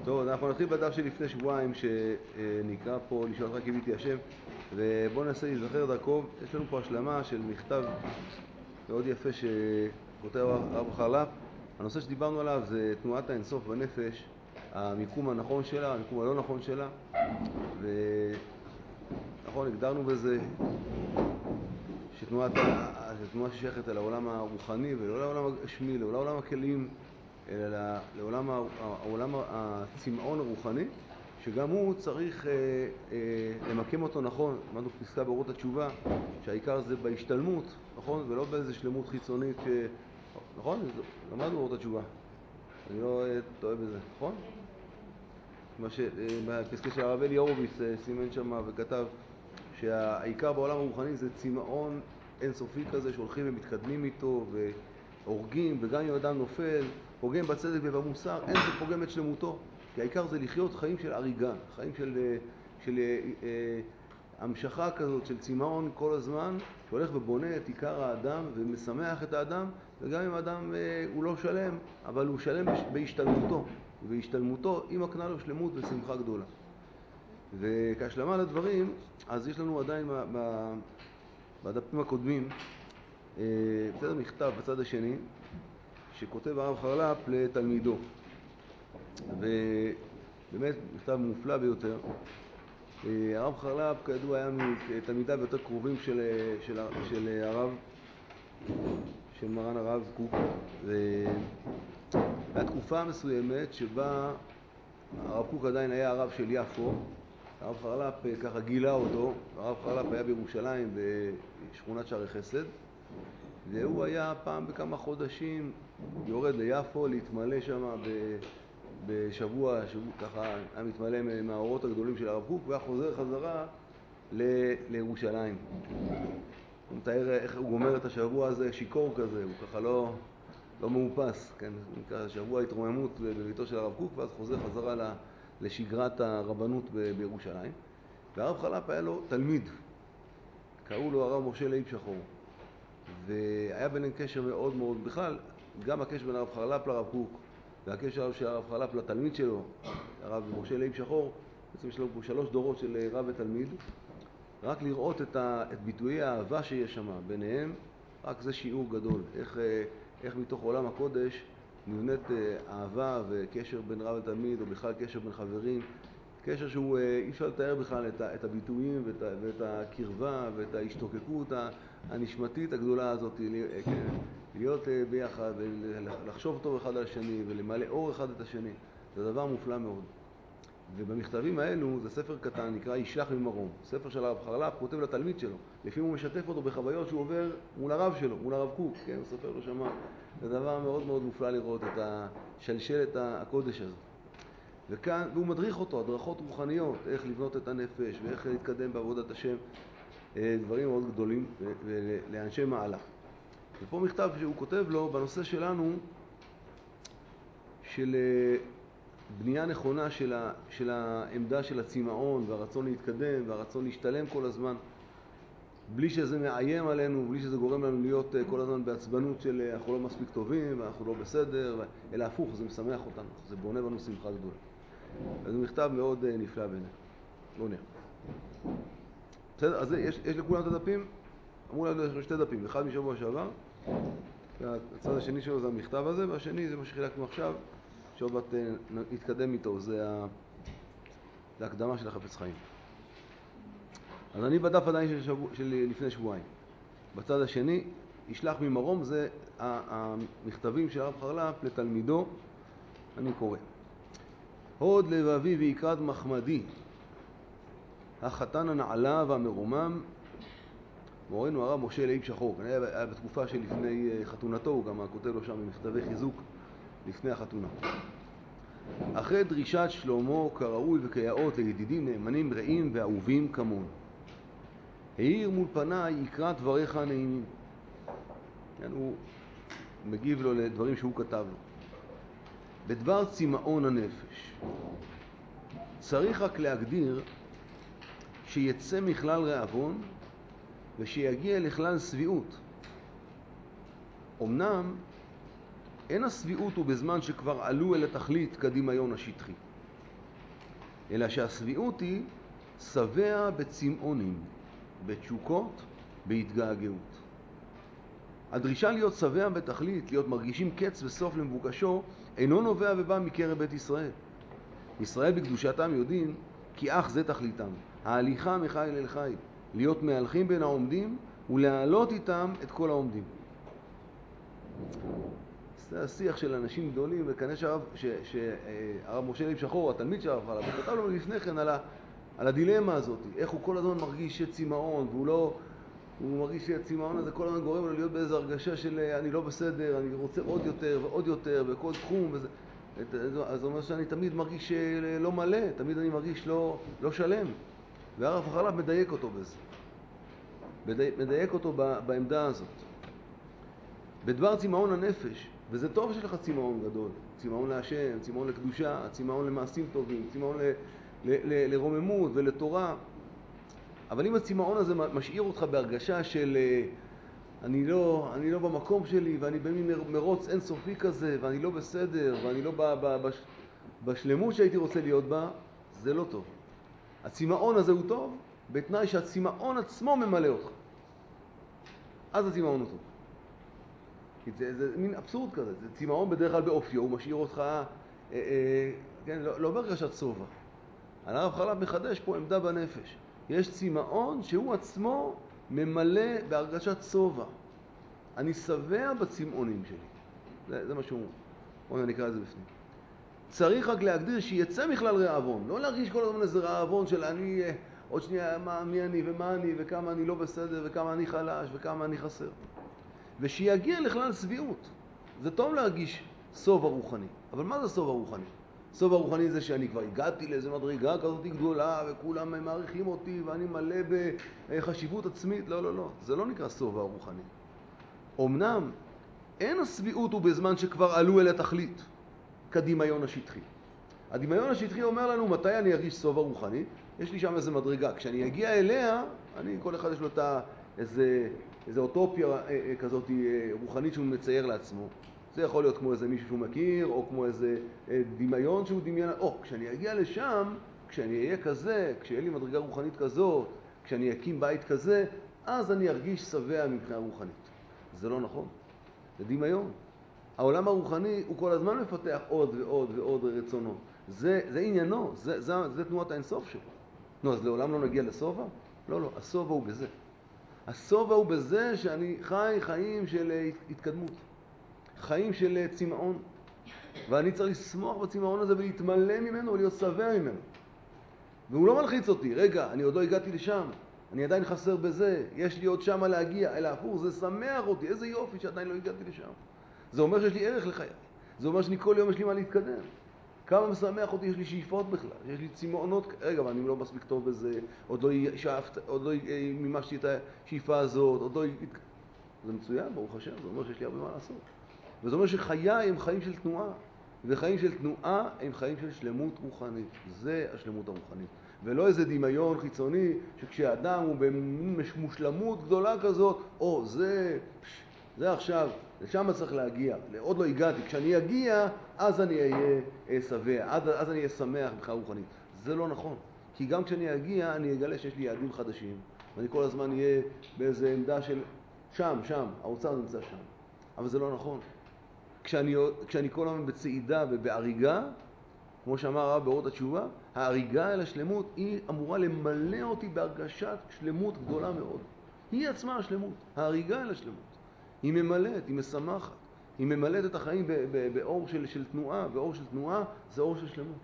טוב, אנחנו נתחיל בדף שלפני שבועיים שנקרא פה לשאול רק קיוויתי השם, ובואו ננסה להיזכר דרכו. יש לנו פה השלמה של מכתב מאוד יפה שכותב הרב חרל"פ. הנושא שדיברנו עליו זה תנועת האינסוף בנפש, המיקום הנכון שלה, המיקום הלא נכון שלה, ונכון, הגדרנו בזה שתנועה ששייכת אל העולם הרוחני ולא לעולם הגשמי, לא לעולם הכלים, אלא לעולם הצמאון הרוחני, שגם הוא צריך למקם אותו נכון. למדנו פסקה באורות התשובה שהעיקר זה בהשתלמות, נכון? ולא באיזה שלמות חיצונית נכון? למדנו באורות התשובה, אני לא טועה בזה, נכון? מה שבפסקה של הרב אלי הורוביץ סימן שם וכתב שהעיקר בעולם הרוחני זה צמאון אינסופי כזה שהולכים ומתקדמים איתו והורגים, וגם אם אדם נופל פוגם בצדק ובמוסר, אין זה פוגם את שלמותו, כי העיקר זה לחיות חיים של הריגה, חיים של המשכה כזאת של צמאון כל הזמן, שהולך ובונה את עיקר האדם ומשמח את האדם, וגם אם האדם הוא לא שלם, אבל הוא שלם בהשתלמותו, והשתלמותו היא מקנה לו שלמות ושמחה גדולה. וכהשלמה לדברים, אז יש לנו עדיין בדפים הקודמים בסדר מכתב בצד השני שכותב הרב חרל"פ לתלמידו, ובאמת מכתב מופלא ביותר. הרב חרל"פ כידוע היה מתלמידיו יותר קרובים של הרב, של מרן הרב קוק, והתקופה מסוימת שבה הרב קוק עדיין היה הרב של יפו, הרב חרל"פ ככה גילה אותו. הרב חרל"פ היה בירושלים בשכונת שערי חסד, והוא היה פעם בכמה חודשים יורד ליפו להתמלא שם בשבוע, ככה היה מתמלא מהאורות הגדולים של הרב קוק, והיה חוזר חזרה לירושלים. הוא מתאר איך הוא גומר את השבוע הזה שיקור כזה, הוא ככה לא מאופס, כן? ככה שבוע התרוממות בביתו של הרב קוק, ואז חוזר חזרה לשגרת הרבנות בירושלים. והרב חרל"פ היה לו תלמיד, קראו לו הרב משה לייב שחור, והיה ביניהם קשר מאוד מאוד, בכלל גם הקשר בין הרב חרל"פ לרב קוק והקשר של הרב חרל"פ לתלמיד שלו הרב משה לייב שחור, בעצם יש לו פה 3 דורות של רב ותלמיד. רק לראות את ביטויי האהבה שיש שם ביניהם, רק זה שיעור גדול, איך מתוך עולם הקודש נבנית אהבה וקשר בין רב ותלמיד, או בכלל קשר בין חברים, קשר שהוא אי אפשר לתאר בכלל את הביטויים ואת הקרבה ואת ההשתוקקות הנשמתית הגדולה הזאת, להיות ביחד ולחשוב טוב אחד על השני ולמלא אור אחד את השני, זה דבר מופלא מאוד. ובמכתבים האלו, זה ספר קטן, נקרא ישלח ממרום, ספר של הרב חרל"פ, כותב לתלמיד שלו, לפעמים הוא משתף אותו בחוויות שהוא עובר מול הרב שלו, מול הרב קוק, כן? הוא ספר לו שמה, זה דבר מאוד מאוד מופלא לראות את השלשלת הקודש הזאת. וכאן, והוא מדריך אותו, הדרכות רוחניות, איך לבנות את הנפש ואיך להתקדם בעבודת השם, דברים מאוד גדולים לאנשי מעלה. ופה מכתב שהוא כותב לו בנושא שלנו, של בנייה נכונה של העמדה של הצמאון והרצון להתקדם והרצון להשתלם כל הזמן, בלי שזה מאיים עלינו, בלי שזה גורם לנו להיות כל הזמן בעצבנות של אנחנו לא מספיק טובים ואנחנו לא בסדר, אלא הפוך, זה משמח אותנו, זה בונה בנו שמחה גדולה. אז זה מכתב מאוד נפלא בעיניי. בואו נראה. בסדר, אז יש לכולם את הדפים? אמרו לנו 2 דפים, אחד משבוע שעבר, והצד השני שלו זה המכתב הזה, והשני זה מה שחילקנו עכשיו, שעוד מעט נתקדם איתו, זה ההקדמה של החפץ חיים. אז אני בדף עדיין של לפני שבועיים. בצד השני, ישלח ממרום, זה המכתבים של הרב חרל"פ לתלמידו. אני קורא. הוד לבבי ויקרד מחמדי, החתן הנעלה והמרומם, מורנו הרב משה לייב שחור. היה בתקופה שלפני חתונתו, הוא גם כותב לו שם מכתבי חיזוק לפני החתונה. אחרי דרישת שלמה כראוי וכיאות לידידים נאמנים רעים ואהובים כמון, העיר מול פניי יקרא דבריך נעימים. הוא מגיב לו לדברים שהוא כתב לו. בדבר צמאון הנפש צריך רק להגדיר שיצא מכלל רעבון ושיגיע לכלל סביעות. אמנם אין הסביעות הוא בזמן שכבר עלו אל התכלית כדמיון השטחי, אלא שהשביעות היא שבע בצמאונים, בתשוקות, בהתגעגעות. הדרישה להיות שבע בתכלית, להיות מרגישים קץ וסוף למבוקשו, אינו נובע ובא מקרב בית ישראל. ישראל בקדושתם יודעים כי אך זה תכליתם, ההליכה מחיל אל חיל, להיות מהלכים בין העומדים ולהעלות איתם את כל העומדים. זה השיח של אנשים גדולים, וכנראה שהרב משה לייב שחור, התלמיד של הרב חלב, כתב לנו לפני כן על הדילמה הזאת, איך הוא כל הזמן מרגיש צמאון, הוא מרגיש שהצמאון הזה כל הזמן גורם לו להיות באיזו הרגשה של אני לא בסדר, אני רוצה עוד יותר ועוד יותר בכל תחום, אז זה אומר שאני תמיד מרגיש לא מלא, תמיד אני מרגיש לא שלם. והרב חלב מדייק אותו בזה, מדייק אותו בעמדה הזאת. בדבר צמאון הנפש, וזה טוב שיש לך צמאון גדול, צמאון להשם, צמאון לקדושה, צמאון למעשים טובים, צמאון לרוממות ולתורה. אבל אם הצמאון הזה משאיר אותך בהרגשה של אני לא במקום שלי, ואני במין מרוץ אינסופי כזה, ואני לא בסדר, ואני לא בשלמות שהייתי רוצה להיות בה, זה לא טוב. הצמאון הזה הוא טוב, בתנאי שהצמאון עצמו ממלא אותך. אז הצמאון הוא טוב. זה מין אבסורד כזה, זה צמאון בדרך כלל באופיו, הוא משאיר אותך, כן, לא בהרגשת סובה. הרב חלב מחדש פה עמדה בנפש. יש צמאון שהוא עצמו ממלא בהרגשת סובה. אני שבע בצמאונים שלי. זה מה שהוא, בואו נקרא את זה בפנים. צריך רק להגדיר שיצא מכלל רעבון, לא להרגיש כל הזמן איזה רעבון של אני, עוד שנייה, מי אני ומה אני וכמה אני לא בסדר וכמה אני חלש וכמה אני חסר. ושיגיע לכלל שביעות. זה טוב להרגיש סובה רוחני. אבל מה זה סובה רוחני? סובה רוחני זה שאני כבר הגעתי לאיזו מדרגה כזאת גדולה וכולם מעריכים אותי ואני מלא בחשיבות עצמית. לא. זה לא נקרא סובה רוחני. אמנם אין השביעות הוא בזמן שכבר עלו אל התכלית, כדמיון השטחי. הדמיון השטחי אומר לנו מתי אני ארגיש סובה רוחני. יש לי שם איזו מדרגה. כשאני אגיע אליה, כל אחד יש לו איזו אוטופיה כזאת רוחנית שהוא מצייר לעצמו. זה יכול להיות כמו איזה מישהו שהוא מכיר, או כמו איזה דמיון שהוא דמיין. כשאני אגיע לשם, כשאני אהיה כזה, כשיהיה לי מדרגה רוחנית כזאת, כשאני אקים בית כזה, אז אני ארגיש שבע מבחינה רוחנית. זה לא נכון. זה דמיון. העולם הרוחני הוא כל הזמן מפתח עוד ועוד ועוד רצונות. זה עניינו, זה תנועת האינסוף שלו. אז לעולם לא נגיע לסובה? לא, הסובה הוא בזה. הסובה הוא בזה שאני חי חיים של התקדמות, חיים של צמאון, ואני צריך לשמוח בצמאון הזה ולהתמלא ממנו ולהיות שבע ממנו. והוא לא מלחיץ אותי, רגע, אני עוד לא הגעתי לשם, אני עדיין חסר בזה, יש לי עוד שמה להגיע, אלא הפוך, זה שמח אותי, איזה יופי שעדיין לא הגעתי לשם. זה אומר שיש לי ערך לחיי, זה אומר שאני כל יום יש לי מה להתקדם. כמה משמח אותי, יש לי שאיפות בכלל, יש לי צמאונות, רגע, אבל אני לא מספיק טוב בזה, עוד לא מימשתי את השאיפה הזאת, זה מצוין, ברוך השם, זה אומר שיש לי הרבה מה לעשות. וזה אומר שחיי הם חיים של תנועה, וחיים של תנועה הם חיים של שלמות רוחנית. זה השלמות הרוחנית. ולא איזה דמיון חיצוני, שכשאדם הוא במושלמות גדולה כזאת, זה עכשיו, לשם צריך להגיע, עוד לא הגעתי. כשאני אגיע, אז אני אהיה שבע, אז אני אהיה שמח מבחינה רוחנית. זה לא נכון. כי גם כשאני אגיע, אני אגלה שיש לי יעדים חדשים, ואני כל הזמן אהיה באיזו עמדה של שם, האוצר נמצא שם. אבל זה לא נכון. כשאני כל הזמן בצעידה ובהריגה, כמו שאמר הרב באורות התשובה, ההריגה אל השלמות היא אמורה למלא אותי בהרגשת שלמות גדולה מאוד. היא עצמה השלמות, ההריגה אל השלמות. היא ממלאת, היא משמחת, היא ממלאת את החיים באור של תנועה, ואור של תנועה זה אור של שלמות.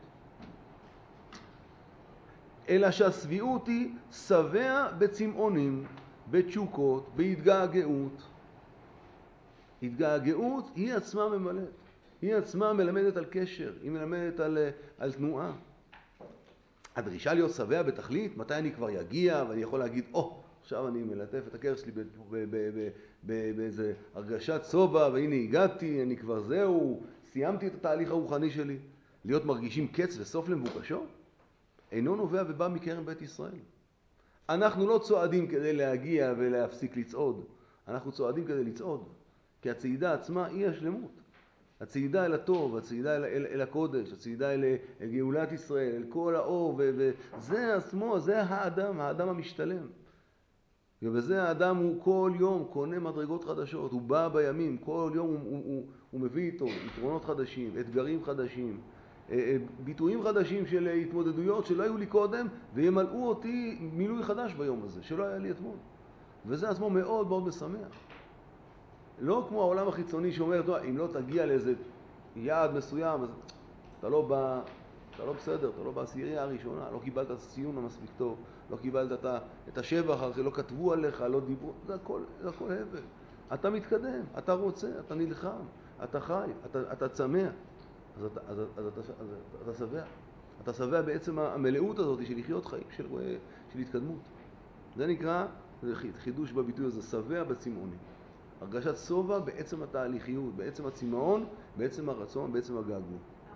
אלא שהשביעות היא שבע בצמאונים, בתשוקות, בהתגעגעות. התגעגעות היא עצמה ממלאת, היא עצמה מלמדת על קשר, היא מלמדת על תנועה. הדרישה להיות שבע בתכלית, מתי אני כבר יגיע ואני יכול להגיד, עכשיו אני מלטף את הקרש שלי באיזה הרגשת סובה, והנה הגעתי, אני כבר סיימתי את התהליך הרוחני שלי. להיות מרגישים קץ וסוף למבוקשו, אינו נובע ובא מקרב בית ישראל. אנחנו לא צועדים כדי להגיע ולהפסיק לצעוד, אנחנו צועדים כדי לצעוד, כי הצעידה עצמה היא השלמות. הצעידה אל הטוב, הצעידה אל הקודש, הצעידה אל גאולת ישראל, אל כל האור, וזה עצמו, זה האדם המשתלם. ובזה האדם הוא כל יום קונה מדרגות חדשות, הוא בא בימים, כל יום הוא מביא איתו יתרונות חדשים, אתגרים חדשים, ביטויים חדשים של התמודדויות שלא היו לי קודם, וימלאו אותי מילוי חדש ביום הזה, שלא היה לי אתמול. וזה עצמו מאוד מאוד משמח. לא כמו העולם החיצוני שאומר, אם לא תגיע לאיזה יעד מסוים, אז אתה לא בסדר, אתה לא בעשירייה הראשונה, לא קיבלת את הציון המספיק טוב, לא קיבלת את השבח, לא כתבו עליך, לא דיברו, זה הכל הבל. אתה מתקדם, אתה רוצה, אתה נלחם, אתה חי, אתה צמא, אז אתה שבע. אתה שבע בעצם המלאות הזאת של לחיות חיים של התקדמות. זה נקרא, זה חידוש בביטוי הזה, שבע בצמאונים. הרגשת שובע בעצם התהליכיות, בעצם הצמאון, בעצם הרצון, בעצם הגעגוע.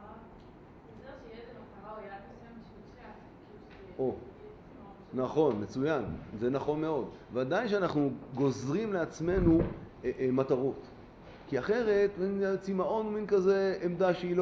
נכון, מצוין, זה נכון מאוד. ודאי שאנחנו גוזרים לעצמנו מטרות. כי אחרת, צמאון הוא מין כזה עמדה שהיא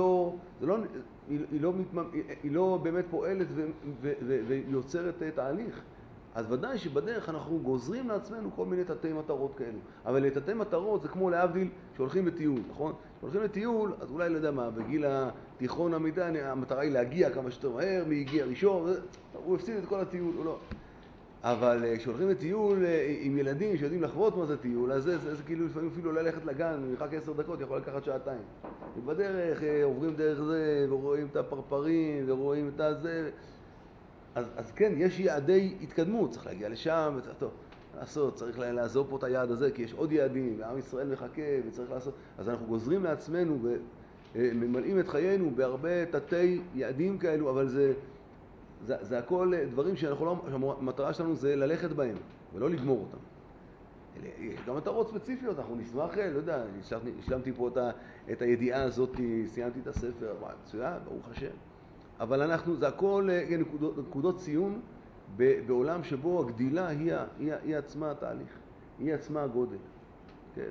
לא באמת פועלת ויוצרת תהליך. אז ודאי שבדרך אנחנו גוזרים לעצמנו כל מיני תתי מטרות כאלו. אבל תתי מטרות זה כמו להבדיל שהולכים לטיול, נכון? כשהולכים לטיול, אז אולי לא יודע מה, בגיל התיכון המידה, המטרה היא להגיע כמה שיותר מהר, מי הגיע ראשון, הוא הפסיד את כל הטיול, הוא לא. אבל כשהולכים לטיול עם ילדים שיודעים לחוות מה זה טיול, אז זה כאילו לפעמים אפילו ללכת לגן, מרחק 10 דקות, יכול לקחת שעתיים. ובדרך עוברים דרך זה, ורואים את הפרפרים, ורואים את זה. אז כן, יש יעדי התקדמות, צריך להגיע לשם, טוב, לעשות, צריך לעזור פה את היעד הזה, כי יש עוד יעדים, ועם ישראל מחכה, וצריך לעשות. אז אנחנו גוזרים לעצמנו וממלאים את חיינו בהרבה תתי יעדים כאלו, אבל זה הכל דברים שהמטרה שלנו זה ללכת בהם, ולא לגמור אותם. גם מטרות ספציפיות, אנחנו נשמח, לא יודע, השלמתי פה את הידיעה הזאת, סיימתי את הספר, מצוין, ברוך השם. אבל זה הכל נקודות ציון בעולם שבו הגדילה היא עצמה התהליך, היא עצמה הגודל. כן?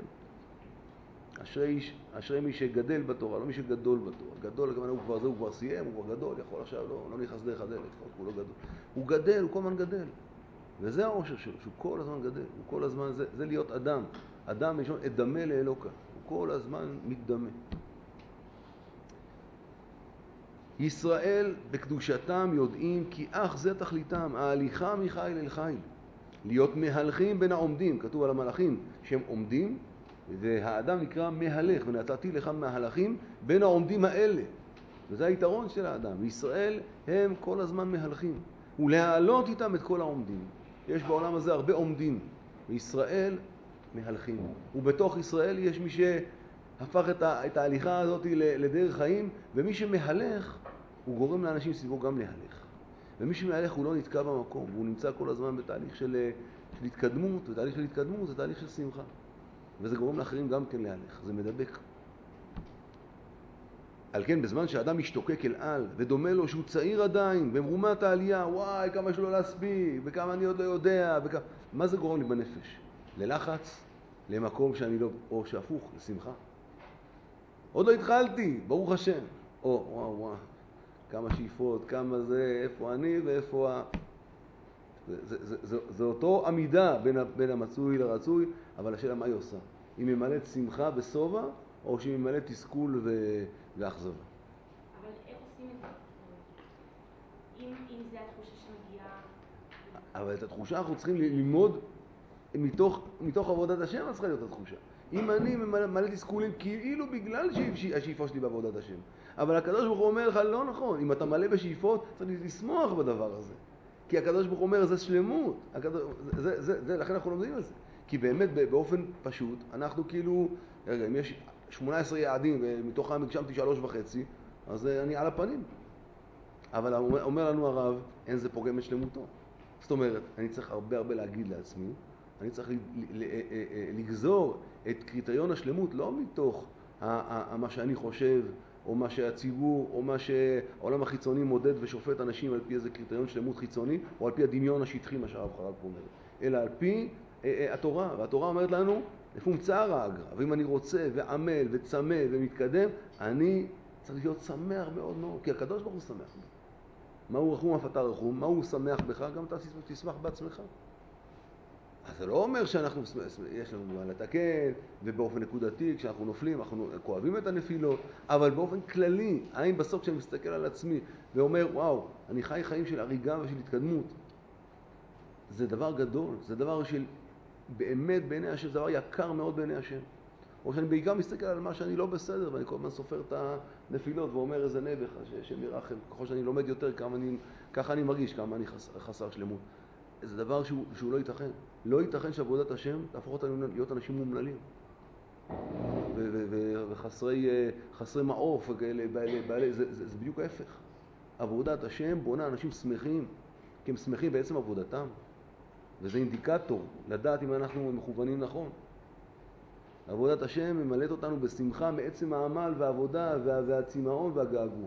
אשרי מי שגדל בתורה, לא מי שגדול בתורה. גדול, הכוונה, הוא כבר סיים, הוא כבר גדול, יכול עכשיו, לא נכנס דרך הדלת, הוא לא גדול. הוא גדל, הוא כל הזמן גדל. וזה העושר שלו, שהוא כל הזמן גדל, הוא כל הזמן, זה להיות אדם. אדם ראשון, אדמה לאלוקה. הוא כל הזמן מתדמה. ישראל בקדושתם יודעים כי אך זה תכליתם, ההליכה מחיל אל חיל. להיות מהלכים בין העומדים, כתוב על המלאכים שהם עומדים, והאדם נקרא מהלך, ונתתי לך מהלכים בין העומדים האלה. וזה היתרון של האדם. וישראל הם כל הזמן מהלכים, ולהעלות איתם את כל העומדים. יש בעולם הזה הרבה עומדים, וישראל מהלכים. ובתוך ישראל יש מי שהפך את ההליכה הזאת לדרך חיים, ומי שמהלך, הוא גורם לאנשים סביבו גם להלך. ומי שמהלך הוא לא נתקע במקום, הוא נמצא כל הזמן בתהליך של התקדמות, ותהליך של התקדמות זה תהליך של שמחה. וזה גורם לאחרים גם כן להלך, זה מדבק. על כן, בזמן שאדם משתוקק אל על, ודומה לו שהוא צעיר עדיין, במרומת העלייה, וואי, כמה שלא להספיק, וכמה אני עוד לא יודע, מה זה גורם לי בנפש? ללחץ, למקום שאני לא, או שהפוך, לשמחה. עוד לא התחלתי, ברוך השם. וואו, כמה שאיפות, כמה זה, איפה אני ואיפה זה אותו עמידה בין המצוי לרצוי, אבל השאלה מה היא עושה? היא ממלאת שמחה בסובה, או שהיא ממלאת תסכול ואכזבה? אבל איך עושים את זה? אם זה התחושה שמגיעה... אבל את התחושה אנחנו צריכים ללמוד מתוך עבודת השם, אז צריכה להיות התחושה. אם אני ממלא תסכולים כאילו בגלל השאיפה שלי בעבודת השם. אבל הקדוש ברוך הוא אומר לך, לא נכון, אם אתה מלא בשאיפות, צריך לשמוח בדבר הזה. כי הקדוש ברוך הוא אומר, זה שלמות. לכן אנחנו לומדים את זה. כי באמת באופן פשוט, אנחנו כאילו, רגע, אם יש 18 יעדים ומתוכם הגשמתי 3.5, אז אני על הפנים. אבל אומר לנו הרב, אין זה פוגם את שלמותו. זאת אומרת, אני צריך הרבה להגיד לעצמי, אני צריך לגזור את קריטריון השלמות לא מתוך מה שאני חושב, או מה שהציבור, או מה שהעולם החיצוני מודד ושופט אנשים על פי איזה קריטריון שלמות חיצוני, או על פי הדמיון השטחי, מה שהרב חרב פה אומר, אלא על פי התורה, והתורה אומרת לנו, לפום צער האגרא, ואם אני רוצה ועמל וצמא ומתקדם, אני צריך להיות שמח מאוד מאוד, כי הקדוש ברוך הוא שמח בו. מהו רחום אף אתה רחום, מהו שמח בך, גם אתה תשמח בעצמך. אז זה לא אומר שאנחנו, יש לנו מה לתקן, ובאופן נקודתי, כשאנחנו נופלים, אנחנו כואבים את הנפילות, אבל באופן כללי, העין בסוף כשאני מסתכל על עצמי ואומר, וואו, אני חי חיים של הריגה ושל התקדמות, זה דבר גדול, זה דבר של באמת בעיני השם, זה דבר יקר מאוד בעיני השם. או שאני בעיקר מסתכל על מה שאני לא בסדר, ואני כל הזמן סופר את הנפילות ואומר איזה נבך, השם ירחם, ככל שאני לומד יותר, ככה אני מרגיש, כמה אני חסר שלמות. זה דבר שהוא לא ייתכן. לא ייתכן שעבודת השם תהפוך אותנו להיות אנשים מומללים. וחסרי מעוף וכאלה, זה בדיוק ההפך. עבודת השם בונה אנשים שמחים, כי הם שמחים בעצם עבודתם. וזה אינדיקטור לדעת אם אנחנו מכוונים נכון. עבודת השם ממלאת אותנו בשמחה מעצם העמל והעבודה והצמאון והגעגוע.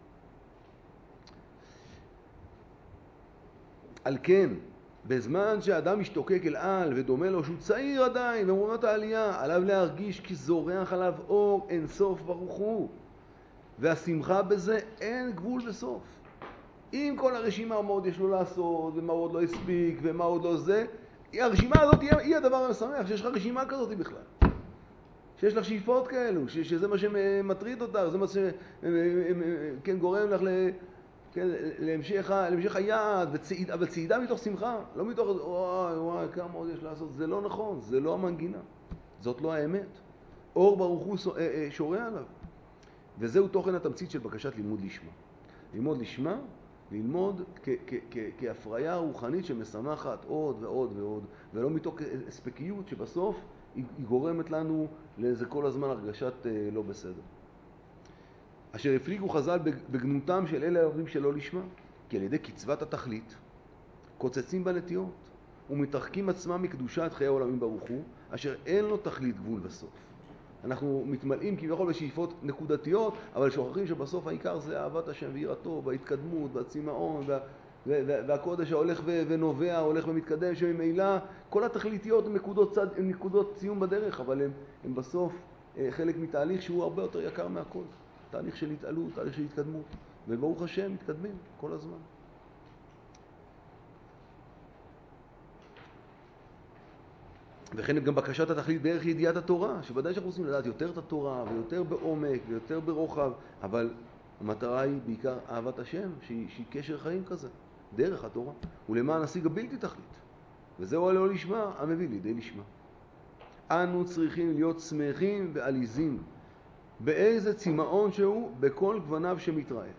על כן, בזמן שהאדם משתוקק אל על ודומה לו שהוא צעיר עדיין ומרומת העלייה, עליו להרגיש כי זורח עליו אור אין סוף ברוך הוא, והשמחה בזה אין גבול וסוף. עם כל הרשימה מה עוד יש לו לעשות ומה עוד לא הספיק ומה עוד לא זה, הרשימה הזאת היא הדבר המשמח, שיש לך רשימה כזאת בכלל, שיש לך שאיפות כאלו, שזה מה שמטריד אותך, זה מה שגורם לך להמשך היעד, אבל צעידה מתוך שמחה, לא מתוך וואי כמה עוד יש לעשות. זה לא נכון, זה לא המנגינה, זאת לא האמת. אור ברוך הוא שורה עליו, וזהו תוכן התמצית של בקשת לימוד לשמה. ללמוד לשמה, ללמוד כהפריה רוחנית שמשמחת עוד ועוד ועוד, ולא מתוך אספקיות שבסוף היא גורמת לנו לאיזה כל הזמן הרגשת לא בסדר. אשר הפליגו חז"ל בגנותם של אלה העובדים שלא לשמה, כי על ידי קצבת התכלית קוצצים בנטיות ומתרחקים עצמם מקדושת חיי העולמים ברוך הוא, אשר אין לו תכלית גבול בסוף. אנחנו מתמלאים כביכול בשאיפות נקודתיות, אבל שוכחים שבסוף העיקר זה אהבת השם ויראתו, בהתקדמות, בצמאון, והקודש ההולך ונובע, הולך ומתקדם, שממילא כל התכליתיות הן נקודות ציון בדרך, אבל הם בסוף חלק מתהליך שהוא הרבה יותר יקר מהכל. תהליך של התעלות, תהליך של התקדמות, וברוך השם מתקדמים כל הזמן. וכן גם בקשת התכלית בערך ידיעת התורה, שוודאי שאנחנו רוצים לדעת יותר את התורה ויותר בעומק ויותר ברוחב, אבל המטרה היא בעיקר אהבת השם, שהיא קשר חיים כזה, דרך התורה, ולמען השיג הבלתי תכלית. וזהו לא לשמה, המביא לידי לשמה. אנו צריכים להיות שמחים ועליזים, באיזה צמאון שהוא, בכל גווניו שמתראה.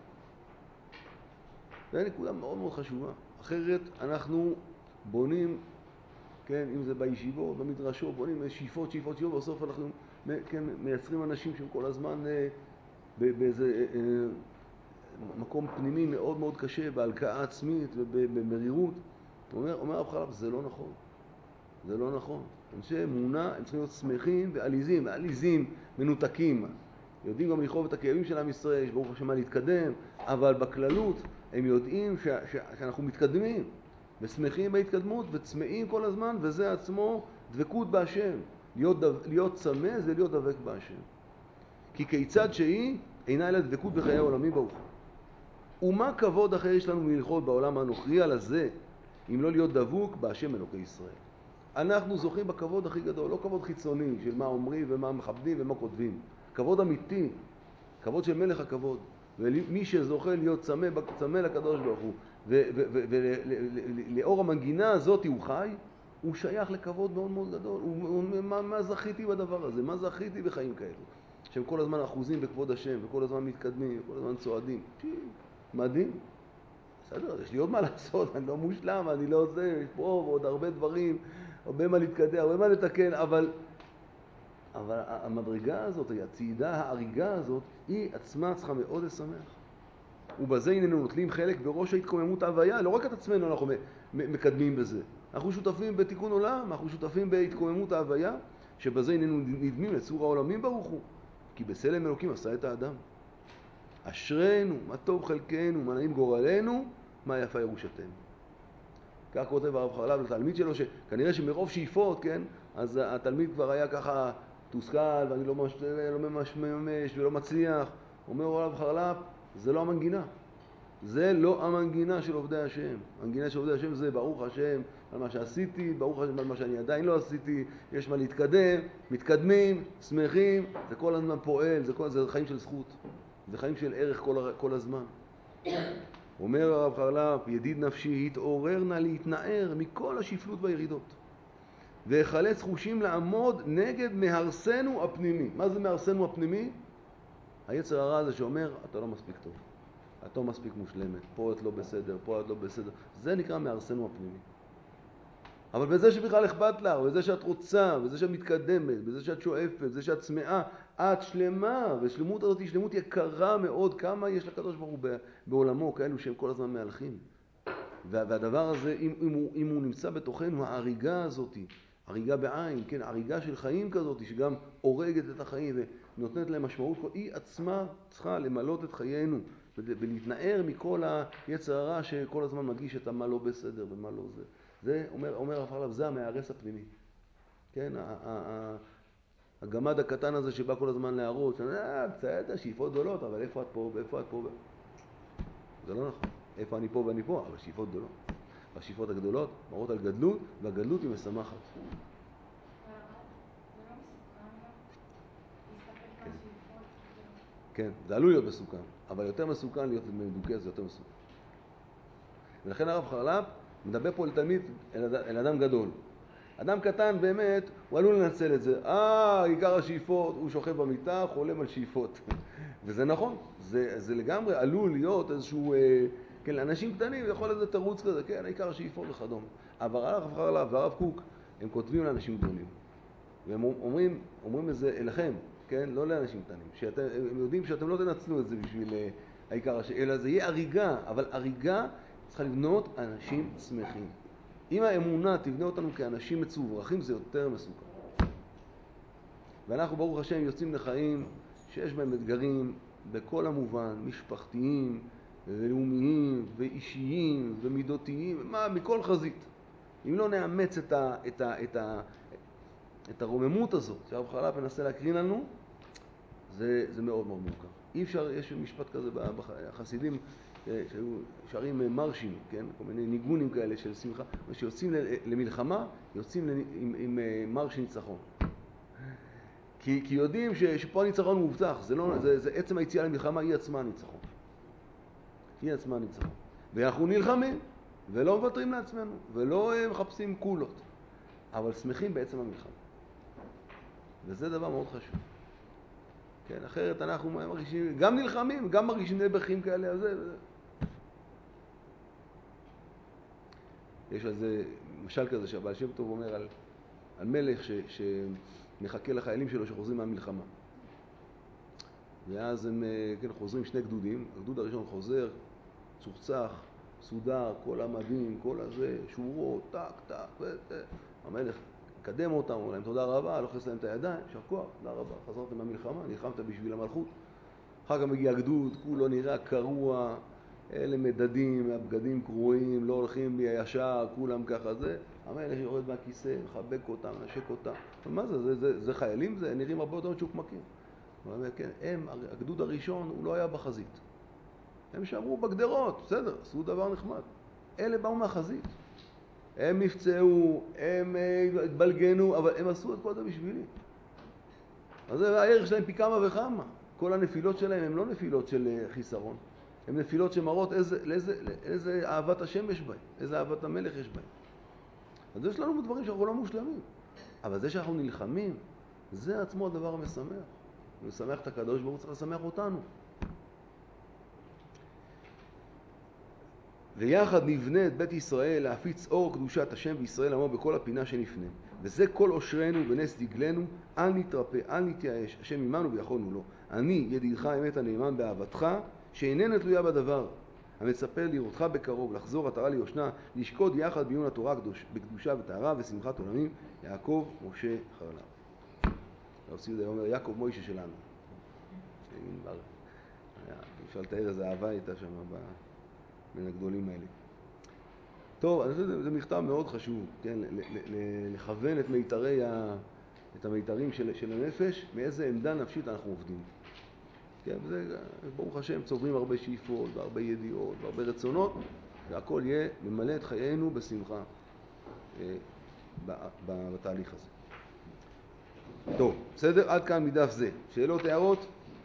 זו נקודה מאוד מאוד חשובה. אחרת אנחנו בונים, כן, אם זה בישיבות, במדרשות, בונים שאיפות, ובסוף אנחנו מייצרים אנשים שהם כל הזמן באיזה מקום פנימי מאוד מאוד קשה, בהלקאה עצמית ובמרירות. אומר רב חלב, זה לא נכון. זה לא נכון. אנשי אמונה, הם צריכים להיות שמחים ועליזים, ועליזים מנותקים. יודעים גם לכאוב את הכאבים של עם ישראל, שברוך השם מה להתקדם, אבל בכללות הם יודעים שאנחנו מתקדמים, ושמחים בהתקדמות וצמאים כל הזמן, וזה עצמו דבקות בהשם. להיות צמא זה להיות דבק בהשם. כי כיצד שהיא אינה אלא דבקות בחיי העולמים ברוך הוא. ומה כבוד אחר יש לנו מלכות בעולם הנוכרי על הזה, אם לא להיות דבוק בהשם אלוקי ישראל. אנחנו זוכים בכבוד הכי גדול, לא כבוד חיצוני של מה אומרים ומה מכבדים ומה כותבים. כבוד אמיתי, כבוד של מלך הכבוד. ומי שזוכה להיות צמא לקדוש ברוך הוא, ולאור המנגינה הזאת הוא חי, הוא שייך לכבוד מאוד מאוד גדול. מה זכיתי בדבר הזה? מה זכיתי בחיים כאלו? שהם כל הזמן אחוזים בכבוד השם, וכל הזמן מתקדמים, וכל הזמן צועדים. מדהים. בסדר, יש לי עוד מה לעשות, אני לא מושלם, אני לא עושה, יש פה ועוד הרבה דברים, הרבה מה להתקדם, הרבה מה לתקן, אבל המדרגה הזאת, הצעידה, ההריגה הזאת, היא עצמה צריכה מאוד לשמח. ובזה הננו נוטלים חלק בראש ההתקוממות ההוויה, לא רק את עצמנו אנחנו מקדמים בזה. אנחנו שותפים בתיקון עולם, אנחנו שותפים בהתקוממות ההוויה, שבזה הננו נדמים לצור העולמים ברוך הוא. כי בסלם אלוקים עשה את האדם. אשרנו, מה טוב חלקנו, מה נעים גורלנו, מה יפה ירושתנו. כך כותב הרב חרל"פ לתלמיד שלו, שכנראה שמרוב שאיפות, כן, אז התלמיד כבר היה ככה תוסכל, ואני לא ממש ולא מצליח. אומר הרב חרל"פ, זה לא המנגינה. זה לא המנגינה של עובדי השם. המנגינה של עובדי השם זה ברוך השם על מה שעשיתי, ברוך השם על מה שאני עדיין לא עשיתי, יש מה להתקדם, מתקדמים, שמחים, זה כל הזמן פועל, זה חיים של זכות, זה חיים של ערך כל הזמן. אומר הרב חרל"פ, ידיד נפשי, התעורר נא להתנער מכל השפלות והירידות, והחלץ חושים לעמוד נגד מהרסנו הפנימי. מה זה מהרסנו הפנימי? היצר הרע הזה שאומר, אתה לא מספיק טוב, את לא מספיק מושלמת, פה את לא בסדר, פה את לא בסדר. זה נקרא מהרסנו הפנימי. אבל בזה שבכלל אכפת לך, בזה שאת רוצה, בזה שאת מתקדמת, בזה שאת שואפת, בזה שאת צמאה, את שלמה, ושלמות הזאת היא שלמות יקרה מאוד. כמה יש לקדוש ברוך הוא בעולמו, כאלו שהם כל הזמן מהלכים. והדבר הזה, אם הוא נמצא בתוכנו, ההריגה הזאת, הריגה בעין, כן, הריגה של חיים כזאת, שגם הורגת את החיים ונותנת להם משמעות, היא עצמה צריכה למלות את חיינו, ולהתנער מכל היצר הרע שכל הזמן מגיש את מה לא בסדר ומה לא זה. זה, אומר הרב חרל"פ, זה המהרס הפנימי. כן, הגמד הקטן הזה שבא כל הזמן להרוס, בסדר, שאיפות גדולות, אבל איפה את פה ואיפה את פה? זה לא נכון. איפה אני פה ואני פה, אבל שאיפות גדולות. השאיפות הגדולות מראות על גדלות, והגדלות היא משמחת. כן, זה עלול להיות מסוכן, אבל יותר מסוכן להיות מדוכא, זה יותר מסוכן. ולכן הרב חרל"פ מדבר פה לתלמיד, אל אדם גדול. אדם קטן באמת, הוא עלול לנצל את זה. עיקר השאיפות, הוא שוכב במיטה, חולם על שאיפות. וזה נכון, זה לגמרי עלול להיות איזשהו, כן, לאנשים קטנים יכול איזה תירוץ כזה, כן, עיקר השאיפות וכדומה. אבל הרב חרל"פ והרב קוק, הם כותבים לאנשים גדולים. והם אומרים את זה אליכם, כן, לא לאנשים קטנים. הם יודעים שאתם לא תנצלו את זה בשביל העיקר השאיפות, אלא זה יהיה הריגה, אבל הריגה צריכה לבנות אנשים שמחים. אם האמונה תבנה אותנו כאנשים מצוברחים, זה יותר מסוכן. ואנחנו ברוך השם יוצאים לחיים שיש בהם אתגרים בכל המובן, משפחתיים ולאומיים ואישיים ומידותיים, מכל חזית. אם לא נאמץ את הרוממות הזאת שהרב חרל"פ מנסה להקרין לנו, זה מאוד מאוד מורכב. אי אפשר, יש משפט כזה בחסידים שהיו שרים מרשים, כן? כל מיני ניגונים כאלה של שמחה, שיוצאים למלחמה, יוצאים עם מרש ניצחון. כי יודעים שפה הניצחון מובטח, זה עצם היציאה למלחמה, היא עצמה ניצחון. היא עצמה ניצחון. ואנחנו נלחמים, ולא מוותרים לעצמנו, ולא מחפשים קולות, אבל שמחים בעצם המלחמה. וזה דבר מאוד חשוב. כן, אחרת אנחנו מרגישים, גם נלחמים, גם מרגישים נבחים כאלה, אז זה. יש על זה משל כזה שהבעל שם טוב אומר על מלך שמחכה לחיילים שלו שחוזרים מהמלחמה. ואז הם, כן, חוזרים שני גדודים, הגדוד הראשון חוזר, צוחצח, סודר, כל המדים, כל הזה, שורות, טק, המלך קדם אותם, אומר להם תודה רבה, לוחץ להם את הידיים, שכוח, תודה רבה, חזרתם מהמלחמה, נלחמת בשביל המלכות. אחר כך מגיע הגדוד, כולו נראה קרוע, אלה מדדים, הבגדים קרועים, לא הולכים בישר, כולם ככה זה. המלך יורד מהכיסא, מחבק אותם, נשק אותם. מה זה חיילים? זה נראים הרבה יותר מצ'וקמקים. הוא אומר, כן, הגדוד הראשון הוא לא היה בחזית. הם שמרו בגדרות, בסדר, עשו דבר נחמד. אלה באו מהחזית. הם נפצעו, הם התבלגנו, אבל הם עשו את כל זה בשבילי. אז זה הערך שלהם פי כמה וכמה. כל הנפילות שלהם הם לא נפילות של חיסרון. הן נפילות שמראות איזה אהבת השם יש בהם, איזה אהבת המלך יש בהם. אז יש לנו דברים שאנחנו לא מושלמים. אבל זה שאנחנו נלחמים, זה עצמו הדבר המשמח. הוא משמח את הקדוש ברוך הוא, צריך לשמח אותנו. ויחד נבנה את בית ישראל להפיץ אור קדושת השם בישראל עמו בכל הפינה שנפנה. וזה כל עושרנו ונס דגלנו, אל נתרפא, אל נתייאש, השם עמנו ויכולנו לו. אני ידידך אמת הנאמן באהבתך, שאיננה תלויה בדבר, המצפה לראותך בקרוב, לחזור עטרה ליושנה, לשקוד יחד בעיון התורה בקדושה וטהרה ושמחת עולמים, יעקב משה חרל"פ. הרב ציודה אומר, יעקב מוישה שלנו. אפשר לתאר איזה אהבה הייתה שם בין הגדולים האלה. טוב, אני חושב שזה מכתב מאוד חשוב, כן, לכוון את המיתרים של הנפש, מאיזה עמדה נפשית אנחנו עובדים. כן, וזה, ברוך השם, צוברים הרבה שאיפות והרבה ידיעות והרבה רצונות, והכל יהיה ממלא את חיינו בשמחה בתהליך הזה. טוב, בסדר? עד כאן מדף זה. שאלות, הערות?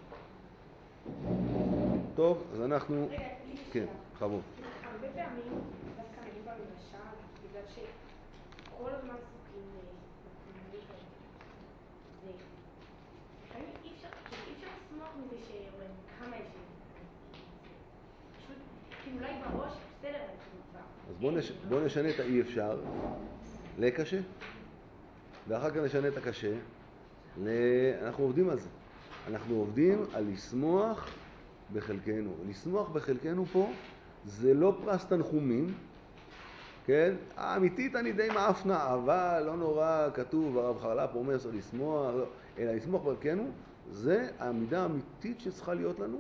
טוב, אז אנחנו... רגע, לי כן, שאלה. חבוד. הרבה פעמים, דווקא נגיד במדרשה, בגלל שכל הזמן עסוקים בפנימיות הזאת, זה... לפעמים אי אפשר לשמוח מזה שרואים כמה יש לי. פשוט, כאילו אולי בראש, בסדר, אבל כאילו כבר... אז בוא נשנה את האי אפשר לקשה, ואחר כך נשנה את הקשה. אנחנו עובדים על זה. אנחנו עובדים על לשמוח בחלקנו. לשמוח בחלקנו פה זה לא פרס תנחומים, כן? האמיתית אני די מאפנה, אבל לא נורא, כתוב, הרב חרל"פ אומר צריך לשמוח, לא, אלא לשמוח בחלקנו, זה העמידה האמיתית שצריכה להיות לנו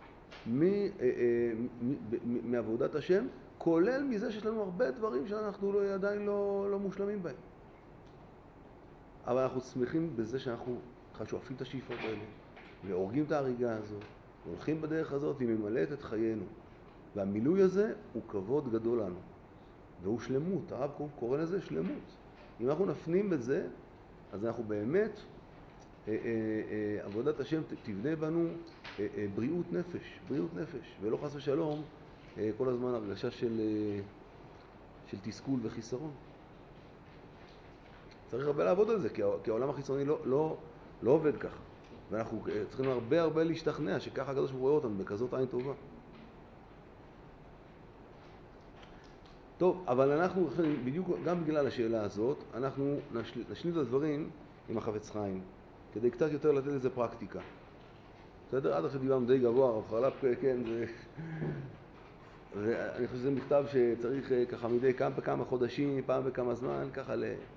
מעבודת השם, כולל מזה שיש לנו הרבה דברים שאנחנו עדיין לא מושלמים בהם. אבל אנחנו שמחים בזה שאנחנו שואפים את השאיפות האלה, והורגים את ההריגה הזאת, והולכים בדרך הזאת, היא ממלאת את חיינו. והמילוי הזה הוא כבוד גדול לנו, והוא שלמות. הרב קורא לזה שלמות. אם אנחנו נפנים בזה, אז אנחנו באמת, עבודת השם תבנה בנו בריאות נפש, ולא חס ושלום כל הזמן הרגשה של תסכול וחיסרון. צריך הרבה לעבוד על זה, כי העולם החיצוני לא עובד ככה. ואנחנו צריכים הרבה להשתכנע שככה הקדוש ברוך הוא רואה אותנו בכזאת עין טובה. טוב, אבל אנחנו, בדיוק גם בגלל השאלה הזאת, אנחנו נשלים את הדברים עם החפץ חיים, כדי קצת יותר לתת לזה פרקטיקה. בסדר? עד עכשיו דיברנו די גבוה, הרב חרל"פ, כן, זה... ואני חושב שזה מכתב שצריך ככה מדי כמה חודשים, פעם וכמה זמן, ככה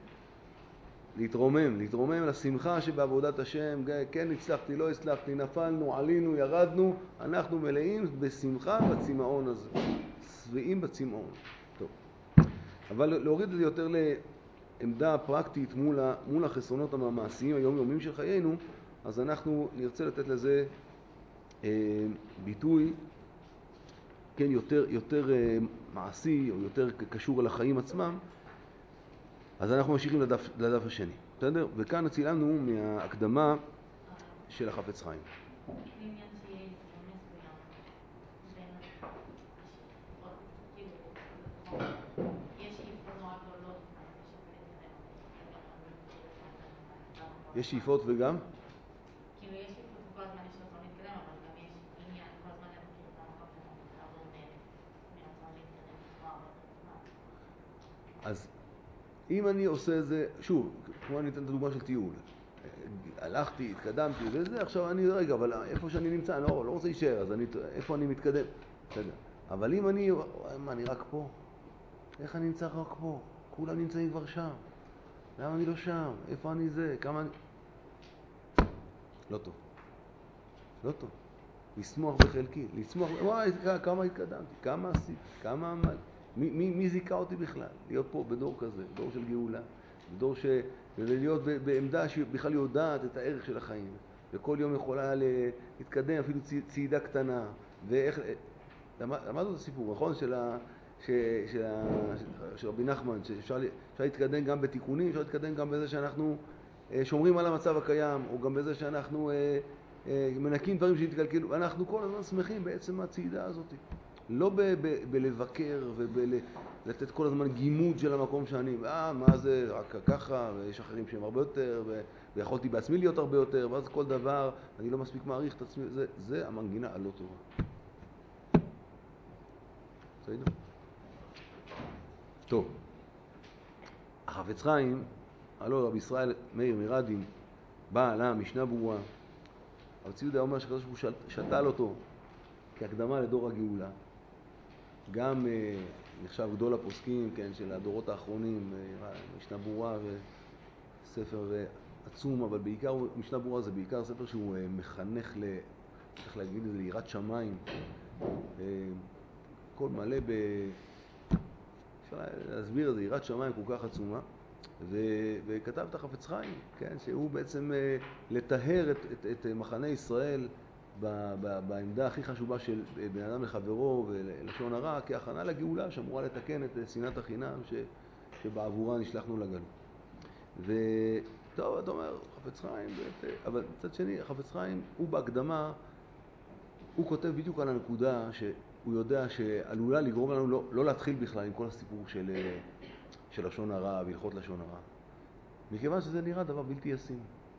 להתרומם לשמחה שבעבודת השם, כן הצלחתי, לא הצלחתי, נפלנו, עלינו, ירדנו, אנחנו מלאים בשמחה בצמאון הזה, שבעים בצמאון. טוב, אבל להוריד את זה יותר לעמדה פרקטית מול החסרונות המעשיים היומיומיים של חיינו, אז אנחנו נרצה לתת לזה ביטוי, כן, יותר מעשי או יותר קשור לחיים עצמם. אז אנחנו ממשיכים לדף השני, בסדר? וכאן צילמנו מההקדמה של החפץ חיים. עניין שיהיה איזון מסוים בין השאיפות, כאילו, יש שאיפות נורא גדולות בנפש ולהתקדם, אבל גם להתקדם כל הזמן. יש שאיפות וגם? כאילו יש שאיפות וכל הזמן יש רצון להתקדם, אבל גם יש עניין כל הזמן כאילו במקום שאתה מתערבב מרצון להתקדם בצורה הרבה יותר טובה. אז אם אני עושה את זה, שוב, כמו אני אתן את הדוגמה של טיול, הלכתי, התקדמתי וזה, עכשיו אני, רגע, אבל איפה שאני נמצא, אני לא רוצה להישאר, אז איפה אני מתקדם? בסדר. אבל אם אני רק פה? איך אני נמצא רק פה? כולם נמצאים כבר שם. למה אני לא שם? איפה אני זה? כמה אני... לא טוב. לא טוב. לשמוח בחלקי. לשמוח, וואי, כמה התקדמתי, כמה עשיתי, כמה עמל. מי זיקה אותי בכלל? להיות פה בדור כזה, דור של גאולה. בדור להיות בעמדה שבכלל יודעת את הערך של החיים. וכל יום יכולה להתקדם אפילו צעידה קטנה. ואיך... למדנו את הסיפור, נכון? של רבי נחמן, שאפשר להתקדם גם בתיקונים, אפשר להתקדם גם בזה שאנחנו שומרים על המצב הקיים, או גם בזה שאנחנו מנקים דברים שהתקלקלו. אנחנו כל הזמן שמחים בעצם מהצעידה הזאת. לא בלבקר ובלתת כל הזמן גימוד של המקום שאני, מה זה, רק ככה, ויש אחרים שהם הרבה יותר, ויכולתי בעצמי להיות הרבה יותר, ואז כל דבר, אני לא מספיק מעריך את עצמי, זה המנגינה הלא טובה. בסדר? טוב. החפץ חיים, הלא רבי ישראל מאיר מרדין, בא למשנה ברורה. הרב צבי יהודה אומר שהקדוש ברוך הוא שתל אותו כהקדמה לדור הגאולה. גם נחשב גדול הפוסקים, כן, של הדורות האחרונים, משנה ברורה וספר עצום, אבל בעיקר משנה ברורה זה בעיקר ספר שהוא מחנך צריך להגיד את זה, ליראת שמיים. כל מלא אפשר להסביר את זה, יראת שמיים כל כך עצומה, וכתב את החפץ חיים, כן, שהוא בעצם לטהר את מחנה ישראל בעמדה הכי חשובה של בן אדם לחברו ולשון הרע, כהכנה לגאולה שאמורה לתקן את שנאת החינם שבעבורה נשלחנו לגלות. וטוב, אתה אומר, חפץ חיים, אבל מצד שני, חפץ חיים הוא בהקדמה, הוא כותב בדיוק על הנקודה שהוא יודע שעלולה לגרום לנו לא להתחיל בכלל עם כל הסיפור של לשון הרע והלכות לשון הרע. מכיוון שזה נראה דבר בלתי ישים.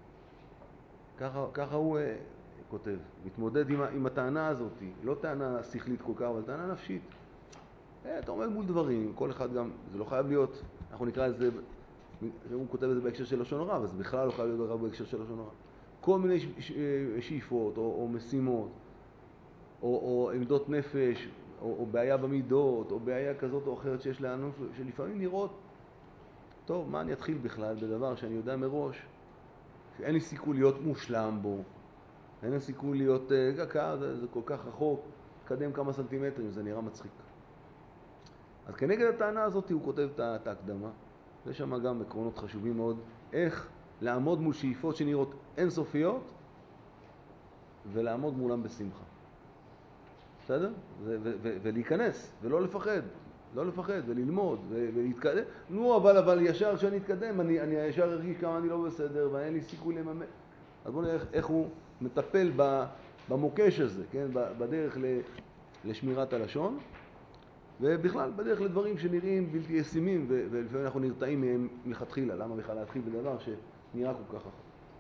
ככה הוא כותב, מתמודד עם הטענה הזאת, לא טענה שכלית כל כך, אבל טענה נפשית. אתה עומד מול דברים, כל אחד גם, זה לא חייב להיות, אנחנו נקרא את זה, הוא כותב את זה בהקשר של לשון הרע, אבל זה בכלל לא חייב להיות רק בהקשר של לשון הרע. כל מיני שאיפות או משימות, או עמדות נפש, או בעיה במידות, או בעיה כזאת או אחרת שיש לנו, שלפעמים נראות, טוב, מה אני אתחיל בכלל בדבר שאני יודע מראש, שאין לי סיכוי להיות מושלם בו, אין לי סיכוי להיות, זה כל כך רחוק, קדם כמה סנטימטרים, זה נראה מצחיק. אז כנגד הטענה הזאת הוא כותב את ההקדמה, ויש שם גם עקרונות חשובים מאוד, איך לעמוד מול שאיפות שנראות אינסופיות, ולעמוד מולם בשמחה. בסדר? ולהיכנס, ולא לפחד, לא לפחד, וללמוד, ולהתקדם. נו, אבל ישר כשאני אתקדם, אני ישר ארגיש כמה אני לא בסדר, ואין לי סיכוי לממש. אז בואו נראה איך הוא מטפל במוקש הזה, כן? בדרך לשמירת הלשון, ובכלל בדרך לדברים שנראים בלתי ישימים, ולפעמים אנחנו נרתעים מהם מלכתחילה. למה בכלל להתחיל בדבר שנראה כל כך רחוק?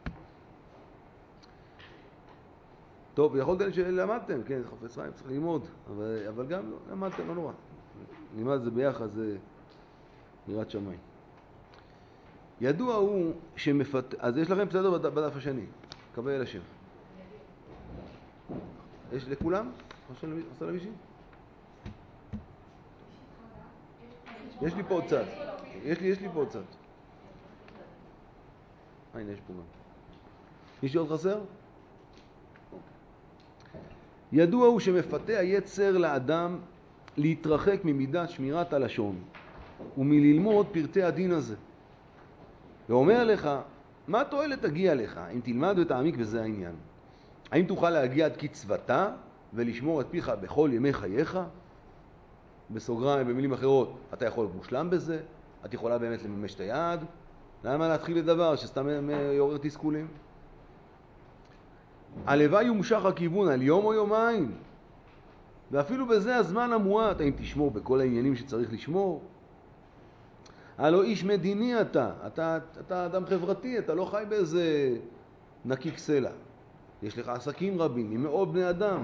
טוב, יכולתם שלמדתם, כן, חפץ חיים צריך ללמוד, אבל גם לא למדתם, לא נורא. נלמד את זה ביחד, זה יראת שמיים. ידוע הוא אז יש לכם בסדר בדף השני, קבל השם. יש לכולם? עושה למישהי? יש לי פה עוד צד. יש לי פה עוד צד. הנה, יש פה גם. יש לי עוד חסר? ידוע הוא שמפתה היצר לאדם להתרחק ממידת שמירת הלשון ומללמוד פרטי הדין הזה. ואומר לך, מה תועלת תגיע לך אם תלמד ותעמיק בזה העניין? האם תוכל להגיע עד קצבתה ולשמור את פיך בכל ימי חייך? בסוגריים, במילים אחרות, אתה יכול להיות מושלם בזה? את יכולה באמת לממש את היעד? למה להתחיל לדבר שסתם יעורר תסכולים? הלוואי יומשך הכיוון על יום או יומיים, ואפילו בזה הזמן המועט, האם תשמור בכל העניינים שצריך לשמור? הלא איש מדיני אתה אדם חברתי, אתה לא חי באיזה נקיק סלע. יש לך עסקים רבים עם מאות בני אדם.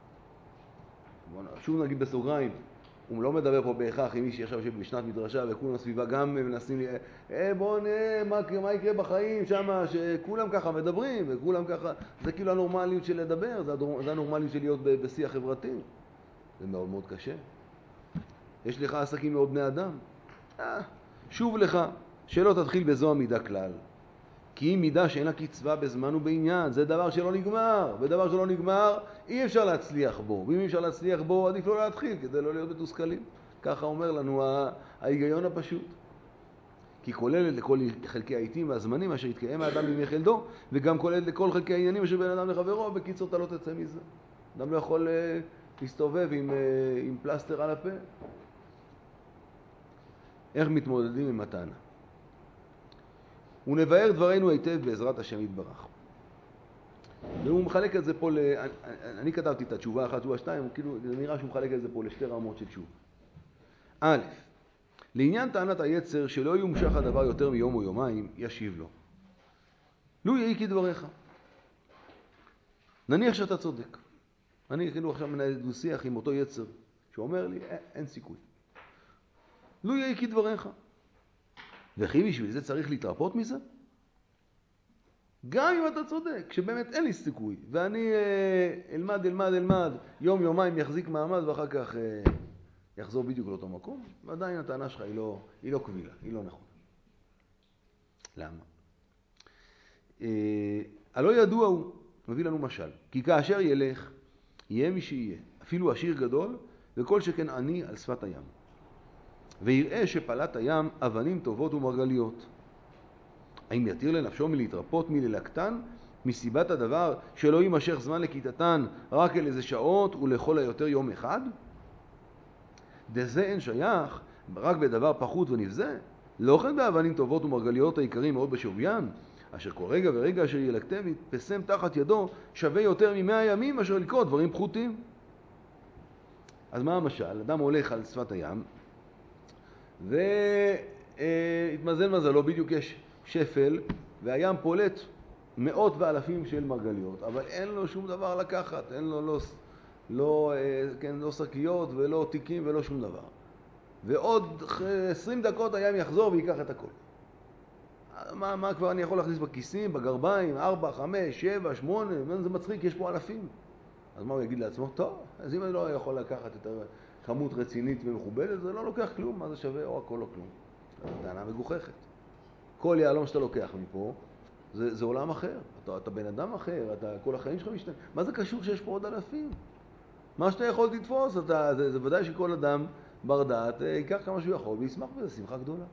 שוב נגיד בסוגריים, הוא לא מדבר פה בהכרח עם מישהי עכשיו שבשנת מדרשה וכולם סביבה גם מנסים בואו נראה מה יקרה בחיים שם, שכולם ככה מדברים וכולם ככה, זה כאילו הנורמליות של לדבר, זה הנורמליות של להיות בשיח חברתי. זה מאוד מאוד קשה. יש לך עסקים מאוד בני אדם. שוב לך שלא תתחיל בזו המידה כלל, כי אם מידה שאינה קצבה בזמן ובעניין, זה דבר שלא נגמר, ודבר שלא נגמר אי אפשר להצליח בו, ואם אי אפשר להצליח בו עדיף לא להתחיל כדי לא להיות מתוסכלים. ככה אומר לנו ההיגיון הפשוט. כי כוללת לכל חלקי העיתים והזמנים אשר יתקיים האדם בימי חלדו, וגם כוללת לכל חלקי העניינים אשר בין אדם לחברו, בקיצור אתה לא תצא מזה. אדם לא יכול להסתובב עם פלסטר על הפה. איך מתמודדים עם הטענה? ונבאר דברינו היטב בעזרת השם יתברך. והוא מחלק את זה פה, אני כתבתי את התשובה 1, תשובה 2, כאילו זה נראה שהוא מחלק את זה פה לשתי רמות של תשובה. א', לעניין טענת היצר שלא יומשך הדבר יותר מיום או יומיים, ישיב לו. לו יהי כדבריך. נניח שאתה צודק. אני כאילו עכשיו מנהל דו-שיח עם אותו יצר, שאומר לי, אין סיכוי. לו יהי כדבריך. וכי בשביל זה צריך להתרפות מזה? גם אם אתה צודק, שבאמת אין לי סיכוי, ואני אלמד, יום יומיים יחזיק מעמד ואחר כך יחזור בדיוק לאותו מקום, ועדיין הטענה שלך היא לא קבילה, היא לא נכונה. למה? הלא ידוע הוא, מביא לנו משל, כי כאשר ילך, יהיה מי שיהיה, אפילו עשיר גדול, וכל שכן עני על שפת הים. ויראה שפלט הים אבנים טובות ומרגליות. האם יתיר לנפשו מלהתרפות מללקטן, מסיבת הדבר שלא יימשך זמן לכיתתן רק אל איזה שעות ולכל היותר יום אחד? דזה אין שייך רק בדבר פחות ונבזה, לא כן באבנים טובות ומרגליות העיקרים מאוד בשוויין, אשר כל רגע ורגע אשר ילקטה ויתפסם תחת ידו שווה יותר מ100 ימים אשר לקרוא דברים פחותים. אז מה המשל? אדם הולך על שפת הים והתמזל מזלו, בדיוק יש שפל והים פולט מאות ואלפים של מרגליות, אבל אין לו שום דבר לקחת, אין לו לא שקיות ולא תיקים ולא שום דבר. ועוד 20 דקות הים יחזור ויקח את הכל. מה כבר אני יכול להכניס בכיסים, בגרביים, 4, 5, 7, 8, זה מצחיק, יש פה אלפים. אז מה הוא יגיד לעצמו? טוב, אז אם אני לא יכול לקחת את כמות רצינית ומכובדת, זה לא לוקח כלום, מה זה שווה או הכל או כלום. זו טענה מגוחכת. כל יעלום שאתה לוקח מפה, זה עולם אחר. אתה בן אדם אחר, כל החיים שלך משתנה. מה זה קשור שיש פה עוד אלפים? מה שאתה יכול תתפוס, זה ודאי שכל אדם בר דעת ייקח כמה שהוא יכול וישמח בזה, שמחה גדולה.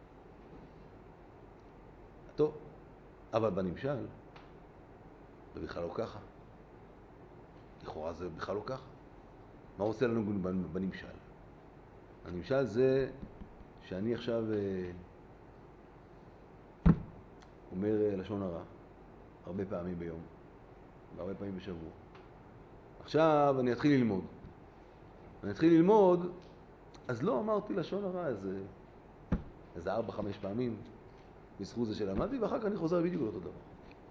טוב, אבל בנמשל, זה בכלל לא ככה. לכאורה זה בכלל לא ככה. מה רוצה לנו בנמשל? הנמשל זה שאני עכשיו אומר לשון הרע הרבה פעמים ביום, והרבה פעמים בשבוע. עכשיו אני אתחיל ללמוד. אז לא אמרתי לשון הרע איזה 4-5 פעמים בזכות זה שלמדתי, ואחר כך אני חוזר בדיוק לאותו דבר.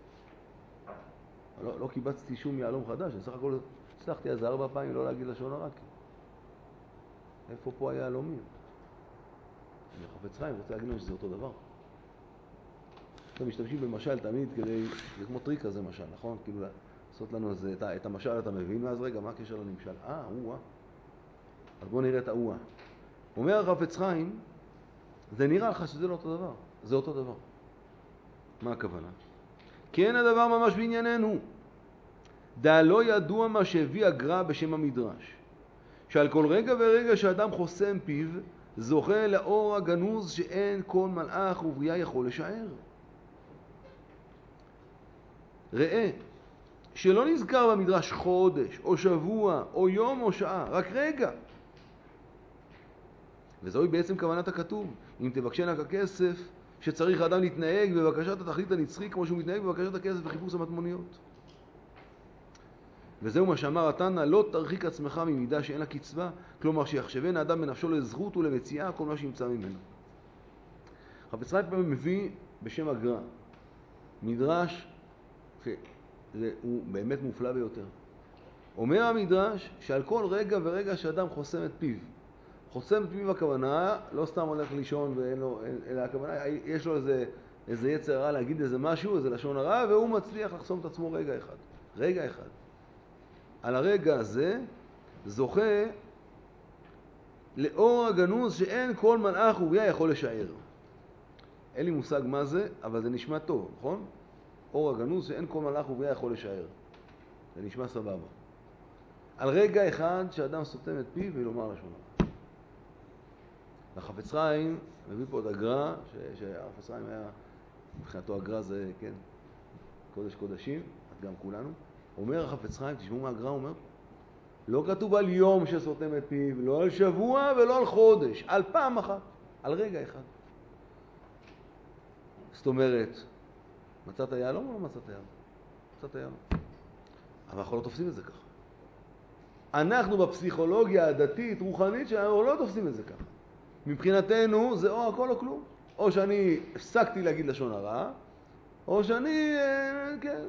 לא קיבצתי שום יעלום חדש, בסך הכל הצלחתי איזה 4 פעמים לא להגיד לשון הרע. איפה פה היעלומים? אני חפץ חיים, רוצה להגיד לנו שזה אותו דבר. אתם משתמשים במשל תמיד כדי, זה כמו טריק כזה משל, נכון? כאילו לעשות לנו את המשל אתה מבין, ואז רגע, מה הקשר לנמשל? אז בואו נראה את האוה. אומר החפץ חיים, זה נראה לך שזה לא אותו דבר, זה אותו דבר. מה הכוונה? כן הדבר ממש בענייננו. דע לא ידוע מה שהביא הגר"א בשם המדרש, שעל כל רגע ורגע שאדם חוסם פיו, זוכה לאור הגנוז שאין כל מלאך ובריאה יכול לשער. ראה, שלא נזכר במדרש חודש, או שבוע, או יום, או שעה, רק רגע. וזוהי בעצם כוונת הכתוב. אם תבקשנה ככסף, שצריך האדם להתנהג בבקשת התכלית הנצחי, כמו שהוא מתנהג בבקשת הכסף וחיפוש המטמוניות. וזהו מה שאמר התנא, לא תרחיק עצמך ממידה שאין לה קצבה, כלומר שיחשבן האדם בנפשו לזכות ולמציאה כל מה שימצא ממנו. חפץ חיים פעמים מביא בשם הגר"א מדרש שהוא באמת מופלא ביותר. אומר המדרש שעל כל רגע ורגע שאדם חוסם את פיו, חוסם את פיו הכוונה, לא סתם הולך לישון ואין לו, אלא הכוונה, יש לו איזה יצר רע להגיד איזה משהו, איזה לשון הרע, והוא מצליח לחסום את עצמו רגע אחד. על הרגע הזה זוכה לאור הגנוז שאין כל מלאך ובריאה יכול לשער. אין לי מושג מה זה, אבל זה נשמע טוב, נכון? אור הגנוז שאין כל מלאך ובריאה יכול לשער. זה נשמע סבבה. על רגע אחד שאדם סותם את פיו ולומר לשון הרע. החפץ חיים מביא פה את הגר"א, שהחפץ חיים היה, מבחינתו הגר"א זה, כן, קודש קודשים, גם כולנו. אומר החפץ חיים, תשמעו מה הגר"א אומר, לא כתוב על יום שסותם את פיו, לא על שבוע ולא על חודש, על פעם אחת, על רגע אחד. זאת אומרת, מצאת יעלום או לא מצאת יעלום? מצאת יעלום. אבל אנחנו לא תופסים את זה ככה. אנחנו בפסיכולוגיה הדתית, רוחנית שלנו, לא תופסים את זה ככה. מבחינתנו זה או הכל או כלום. או שאני הפסקתי להגיד לשון הרע, או שאני, כן,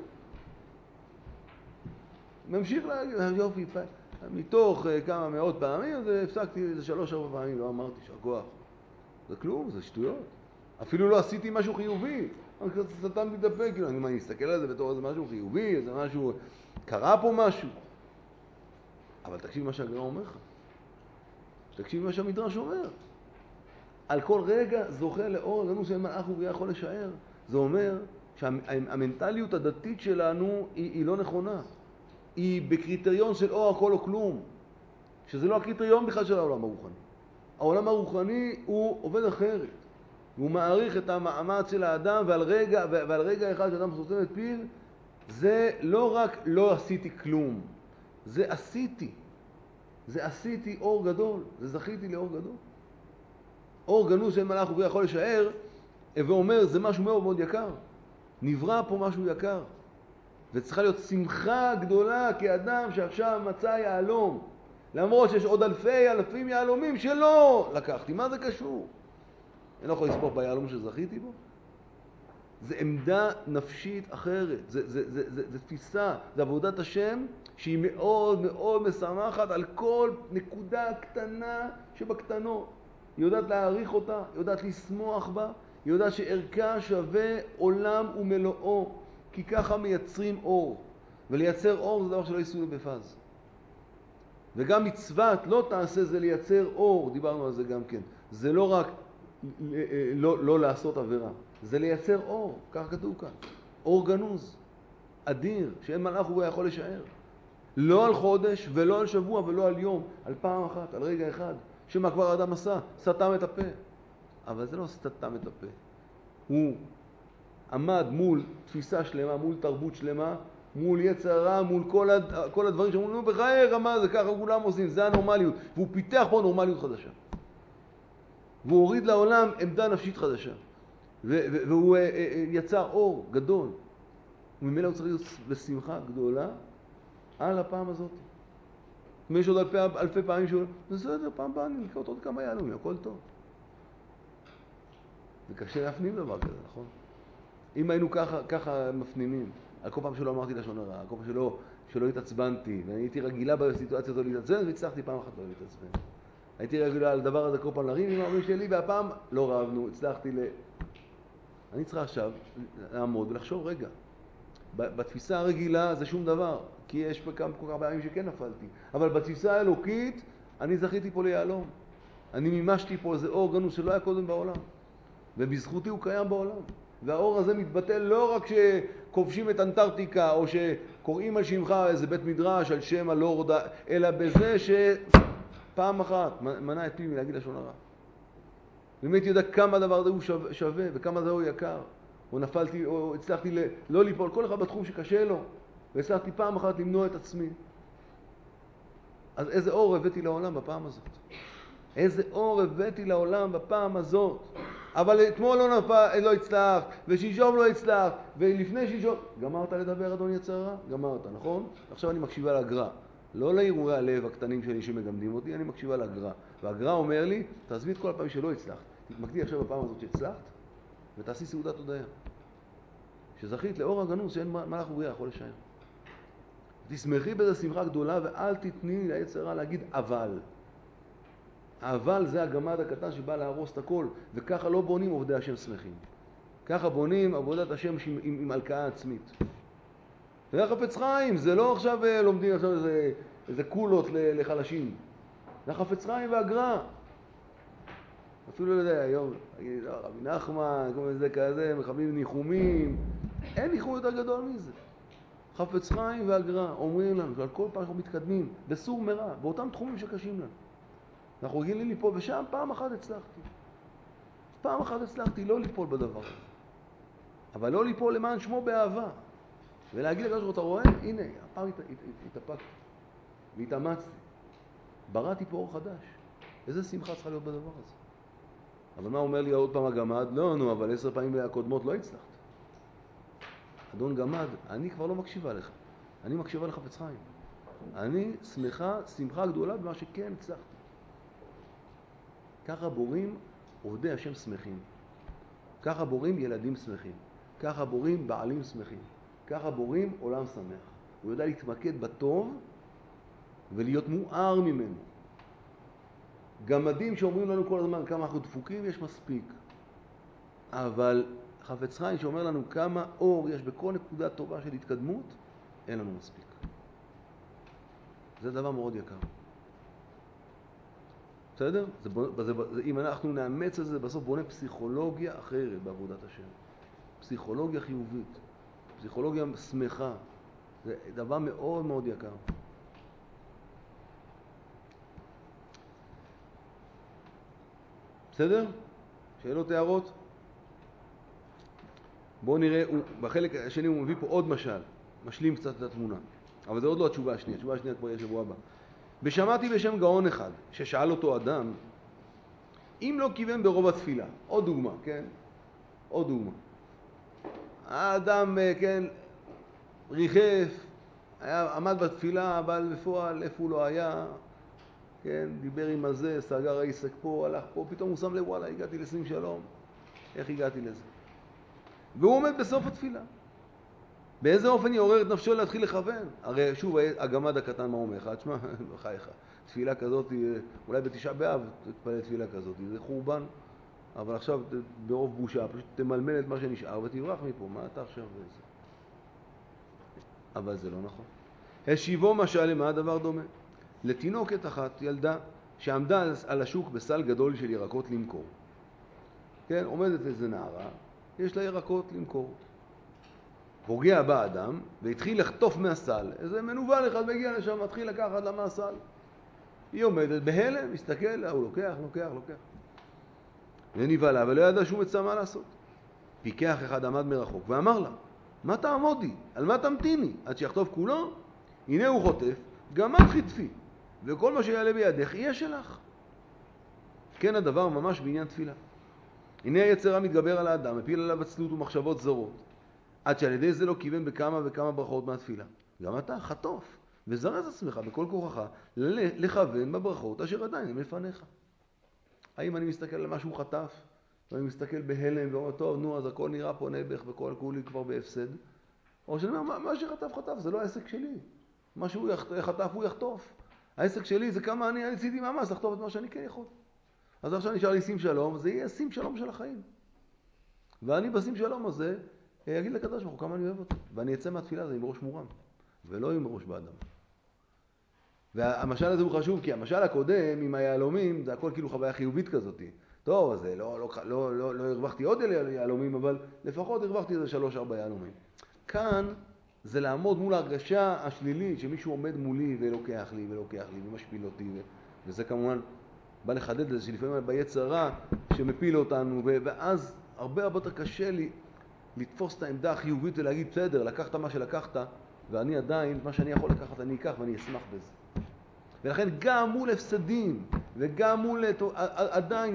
ממשיך להגיד, יופי, מתוך כמה מאות פעמים, אז הפסקתי איזה 3-4 פעמים, לא אמרתי שהכוח. זה כלום, זה שטויות. אפילו לא עשיתי משהו חיובי. אני קצת סתם מתדפק, כאילו, אני אסתכל על זה בתור איזה משהו חיובי, איזה משהו, קרה פה משהו. אבל תקשיב מה שהגר"א אומר לך. תקשיב מה שהמדרש אומר. על כל רגע זוכה לאור הגנוז שאין מלאך ובריאה יכול לשער. זה אומר שהמנטליות הדתית שלנו היא לא נכונה. היא בקריטריון של או הכל או כלום. שזה לא הקריטריון בכלל של העולם הרוחני. העולם הרוחני הוא עובד אחרת. הוא מעריך את המאמץ של האדם, ועל רגע אחד שאדם סותם את פיו, זה לא רק לא עשיתי כלום, זה עשיתי אור גדול, זה זכיתי לאור גדול. אור גנוז שאין מלאך ובריאה יכול לשער, ואומר זה משהו מאוד מאוד יקר. נברא פה משהו יקר. וצריכה להיות שמחה גדולה כאדם שעכשיו מצא יהלום. למרות שיש עוד אלפים יהלומים שלא לקחתי. מה זה קשור? אני לא יכול לספור ביהלום שזכיתי בו. זה עמדה נפשית אחרת. זה תפיסה, זה עבודת השם שהיא מאוד מאוד משמחת על כל נקודה קטנה שבקטנות. היא יודעת להעריך אותה, היא יודעת לשמוח בה, היא יודעת שערכה שווה עולם ומלואו, כי ככה מייצרים אור. ולייצר אור זה דבר שלא יסולו בפז. וגם מצוות לא תעשה זה לייצר אור, דיברנו על זה גם כן. זה לא רק לא לעשות עבירה, זה לייצר אור, כך כתוב כאן. אור גנוז, אדיר, שאין מלאך ובריאה יכול לשער. לא על חודש ולא על שבוע ולא על יום, על פעם אחת, על רגע אחד. שמה כבר האדם עשה? סתם את הפה. אבל זה לא סתם את הפה. הוא עמד מול תפיסה שלמה, מול תרבות שלמה, מול יצר הרע, מול כל הדברים שאומרים, נו בחיי רמה, זה ככה כולם עושים, זה הנורמליות. והוא פיתח פה נורמליות חדשה. והוא הוריד לעולם עמדה נפשית חדשה. והוא יצר אור גדול. וממילא הוא צריך להיות בשמחה גדולה על הפעם הזאת. יש עוד אלפי פעמים שהוא בסדר, פעם באה אני לקרוא עוד כמה יעלום, הכל טוב. זה קשה להפנים דבר כזה, נכון? אם היינו ככה מפנימים, על כל פעם שלא אמרתי לשון הרע, על כל פעם שלא התעצבנתי, ואני הייתי רגילה בסיטואציה הזאת להתעצבן, והצלחתי פעם אחת לא להתעצבן. הייתי רגילה על דבר הזה כל פעם לריב עם ההורים שלי, והפעם לא רבנו, הצלחתי אני צריך עכשיו לעמוד ולחשוב רגע. בתפיסה הרגילה זה שום דבר, כי יש פה כל כך פעמים שכן נפלתי. אבל בתפיסה האלוקית אני זכיתי פה ליהלום. אני מימשתי פה איזה אור גנוז שלא היה קודם בעולם. ובזכותי הוא קיים בעולם. והאור הזה מתבטא לא רק שכובשים את אנטארקטיקה, או שקוראים על שמך איזה בית מדרש על שם הלורד, אלא בזה שפעם אחת מנע את פי מלהגיד לשון הרע. אם הייתי יודע כמה הדבר הזה הוא שווה וכמה זה הוא יקר, או נפלתי, או הצלחתי לא ליפול, כל אחד בתחום שקשה לו, והצלחתי פעם אחת למנוע את עצמי. אז איזה אור הבאתי לעולם בפעם הזאת? איזה אור הבאתי לעולם בפעם הזאת? אבל אתמול לא הצלח, ושישום לא הצלח, ולפני שישום... גמרת לדבר אדון יצר הרע? גמרת, נכון? עכשיו אני מקשיבה לגר"א. לא להרהורי הלב הקטנים שלי שמגמדים אותי, אני מקשיבה לגר"א. והגר"א אומר לי, תעזבי את כל הפעמים שלא הצלחת. תתמקדי עכשיו בפעם הזאת שהצלחת, ותעשי סעודת הודיה. שזכית לאור הגנוז שאין מלאך ובריאה יכול לשער. תשמחי בזה שמחה גדולה, ואל תתני ליצר הרע להגיד אבל. אבל זה הגמד הקטן שבא להרוס את הכל, וככה לא בונים עובדי השם שמחים. ככה בונים עבודת השם עם הלקאה עצמית. זה חפץ חיים, זה לא עכשיו לומדים עכשיו איזה קולות לחלשים. זה חפץ חיים והגר"א. אפילו לא יודע, היום, רבי נחמן, כל מיני זה כזה, מחבלים ניחומים. אין ניחום יותר גדול מזה. חפץ חיים והגר"א אומרים לנו שעל כל פעם אנחנו מתקדמים בסור מרע, באותם תחומים שקשים לנו. אנחנו רגילים ליפול, ושם פעם אחת הצלחתי. פעם אחת הצלחתי לא ליפול בדבר הזה. אבל לא ליפול למען שמו באהבה. ולהגיד לקדוש, אתה רואה? הנה, הפעם התאפקתי. והתאמצתי. בראתי פה אור חדש. איזה שמחה צריכה להיות בדבר הזה. אבל מה אומר לי עוד פעם הגמד? לא, נו, אבל 10 פעמים הקודמות לא הצלחת. אדון גמד, אני כבר לא מקשיבה לך. אני מקשיבה לך חפץ חיים. אני שמחה גדולה במה שכן הצלחתי. ככה בורים עובדי השם שמחים. ככה בורים ילדים שמחים. ככה בורים בעלים שמחים. ככה בורים עולם שמח. הוא יודע להתמקד בטוב ולהיות מואר ממנו. גמדים שאומרים לנו כל הזמן כמה אנחנו דפוקים, יש מספיק. אבל חפץ חיים שאומר לנו כמה אור יש בכל נקודה טובה של התקדמות, אין לנו מספיק. זה דבר מאוד יקר. בסדר? אם אנחנו נאמץ את זה, בסוף בונה פסיכולוגיה אחרת בעבודת השם. פסיכולוגיה חיובית. פסיכולוגיה שמחה. זה דבר מאוד מאוד יקר. בסדר? שאלות, הערות? בואו נראה, בחלק השני הוא מביא פה עוד משל, משלים קצת את התמונה. אבל זה עוד לא התשובה השנייה, התשובה השנייה כבר יהיה שבוע הבא. בשמעתי בשם גאון אחד, ששאל אותו אדם, אם לא כיוון ברוב התפילה. עוד דוגמה, כן? עוד דוגמה. האדם, כן, ריחף, עמד בתפילה, אבל בפועל איפה הוא לא היה, כן, דיבר עם הזה, סגר העסק פה, הלך פה, פתאום הוא שם לב, וואלה, הגעתי לשים שלום. איך הגעתי לזה? והוא עומד בסוף התפילה. באיזה אופן יעורר את נפשו להתחיל לכוון? הרי שוב, הגמד הקטן מה אומר לך? תשמע, בחייך, תפילה כזאת, אולי בתשעה באב תתפלל תפילה כזאת, זה חורבן, אבל עכשיו ברוב בושה, פשוט תמלמל את מה שנשאר ותברח מפה, מה אתה עכשיו בזה? אבל זה לא נכון. השיבו משל למה הדבר דומה? לתינוקת אחת, ילדה, שעמדה על השוק בסל גדול של ירקות למכור. כן, עומדת איזה נערה, יש לה ירקות למכור. הוגע בא אדם והתחיל לחטוף מהסל. איזה מנוול אחד מגיע לשם, מתחיל לקחת לה מהסל. היא עומדת בהלם, מסתכל, הוא לוקח. ונבהלה, ולא ידע שום עצה מה לעשות. פיקח אחד עמד מרחוק ואמר לה, מה תעמודי? על מה תמתיני? עד שיחטוף כולו? הנה הוא חוטף, גם את חטפי, וכל מה שיעלה בידך יהיה שלך. כן הדבר ממש בעניין תפילה. הנה היצרה מתגבר על האדם, מפיל עליו עצלות ומחשבות זרות, עד שעל ידי זה לא כיוון בכמה וכמה ברכות מהתפילה. גם אתה חטוף וזרז עצמך בכל כוחך לכוון בברכות אשר עדיין הם לפניך. האם אני מסתכל על מה שהוא חטף ואני מסתכל בהלם ואומר טוב נו אז הכל נראה פה נבח וכל כולי כבר בהפסד, או שאני אומר מה שחטף זה לא העסק שלי, מה שהוא חטף הוא יחטוף, העסק שלי זה כמה אני עשיתי מאמץ לחטוף את מה שאני כן יכול. אז עכשיו נשאר לי שים שלום, זה יהיה שים שלום של החיים, ואני בשים שלום הזה אגיד לקדוש ברוך הוא כמה אני אוהב אותו, ואני אצא מהתפילה הזה עם ראש מורם ולא עם ראש באדם. והמשל הזה הוא חשוב, כי המשל הקודם עם היהלומים זה הכל כאילו חוויה חיובית כזאת. טוב, אז לא הרווחתי עוד יהלומים, אבל לפחות הרווחתי איזה 3-4 יהלומים. כאן זה לעמוד מול ההרגשה השלילית שמישהו עומד מולי ולוקח לי ומשפיל אותי, וזה כמובן בא לחדד לזה שלפעמים ביצר רע שמפיל אותנו, ואז הרבה יותר קשה לי לתפוס את העמדה החיובית ולהגיד בסדר, לקחת מה שלקחת, ואני עדיין, מה שאני יכול לקחת אני אקח ואני אשמח בזה. ולכן גם מול הפסדים וגם מול עדיין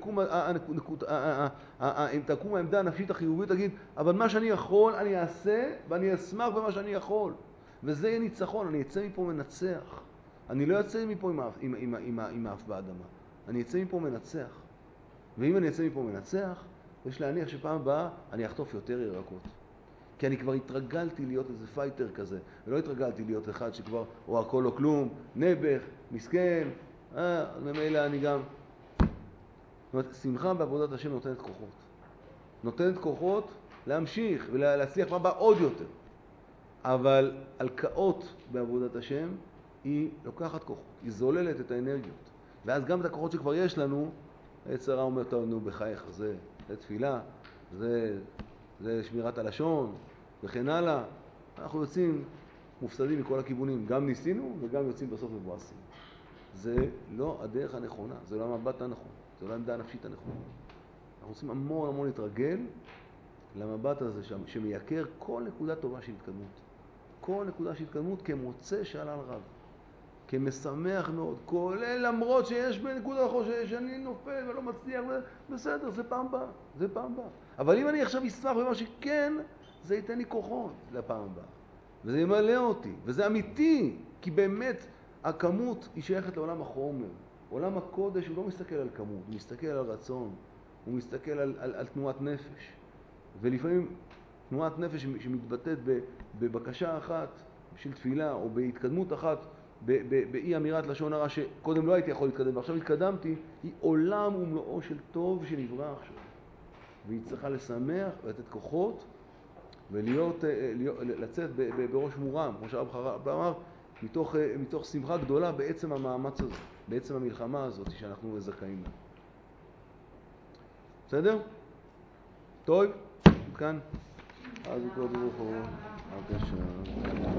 אם תקום העמדה הנפשית החיובית תגיד אבל מה שאני יכול אני אעשה ואני אשמח במה שאני יכול, וזה יהיה ניצחון. אני אצא מפה מנצח, אני לא אצא מפה עם האף באדמה, אני אצא מפה מנצח. ואם אני אצא מפה מנצח יש להניח שפעם הבאה אני אחטוף יותר ירקות, כי אני כבר התרגלתי להיות איזה פייטר כזה, ולא התרגלתי להיות אחד שכבר או הכל או כלום, נבח, מסכן, ממילא אני גם... זאת אומרת, שמחה בעבודת השם נותנת כוחות להמשיך ולהצליח מה בא עוד יותר. אבל הלקאות בעבודת השם היא לוקחת כוחות, היא זוללת את האנרגיות. ואז גם את הכוחות שכבר יש לנו, היצרה אומר, טוב, נו, בחייך, זה תפילה, זה שמירת הלשון, וכן הלאה. אנחנו יוצאים מופסדים מכל הכיוונים, גם ניסינו וגם יוצאים בסוף מבואסים. זה לא הדרך הנכונה, זה לא המבט הנכון, זה לא העמדה הנפשית הנכונה. אנחנו רוצים המון להתרגל למבט הזה שמייקר כל נקודה טובה של התקדמות. כל נקודה של התקדמות כמוצא שלל רב, כמשמח מאוד, כולל למרות שיש בנקודה שאני נופל ולא מצליח, בסדר, זה פעם באה. אבל אם אני עכשיו אשמח במה שכן, זה ייתן לי כוחות לפעם הבאה. וזה ימלא אותי, וזה אמיתי, כי באמת הכמות היא שייכת לעולם החומר. עולם הקודש הוא לא מסתכל על כמות, הוא מסתכל על רצון, הוא מסתכל על תנועת נפש. ולפעמים תנועת נפש שמתבטאת בבקשה אחת של תפילה, או בהתקדמות אחת, באי אמירת לשון הרע שקודם לא הייתי יכול להתקדם ועכשיו התקדמתי, היא עולם ומלואו של טוב שנברא עכשיו. והיא צריכה לשמח ולתת כוחות לצאת בראש מורם, כמו שהרב אמר, מתוך שמחה גדולה בעצם המאמץ הזה, בעצם המלחמה הזאת שאנחנו זכאים לה. בסדר? טוב, כאן. אז הוא קודם כל, בבקשה.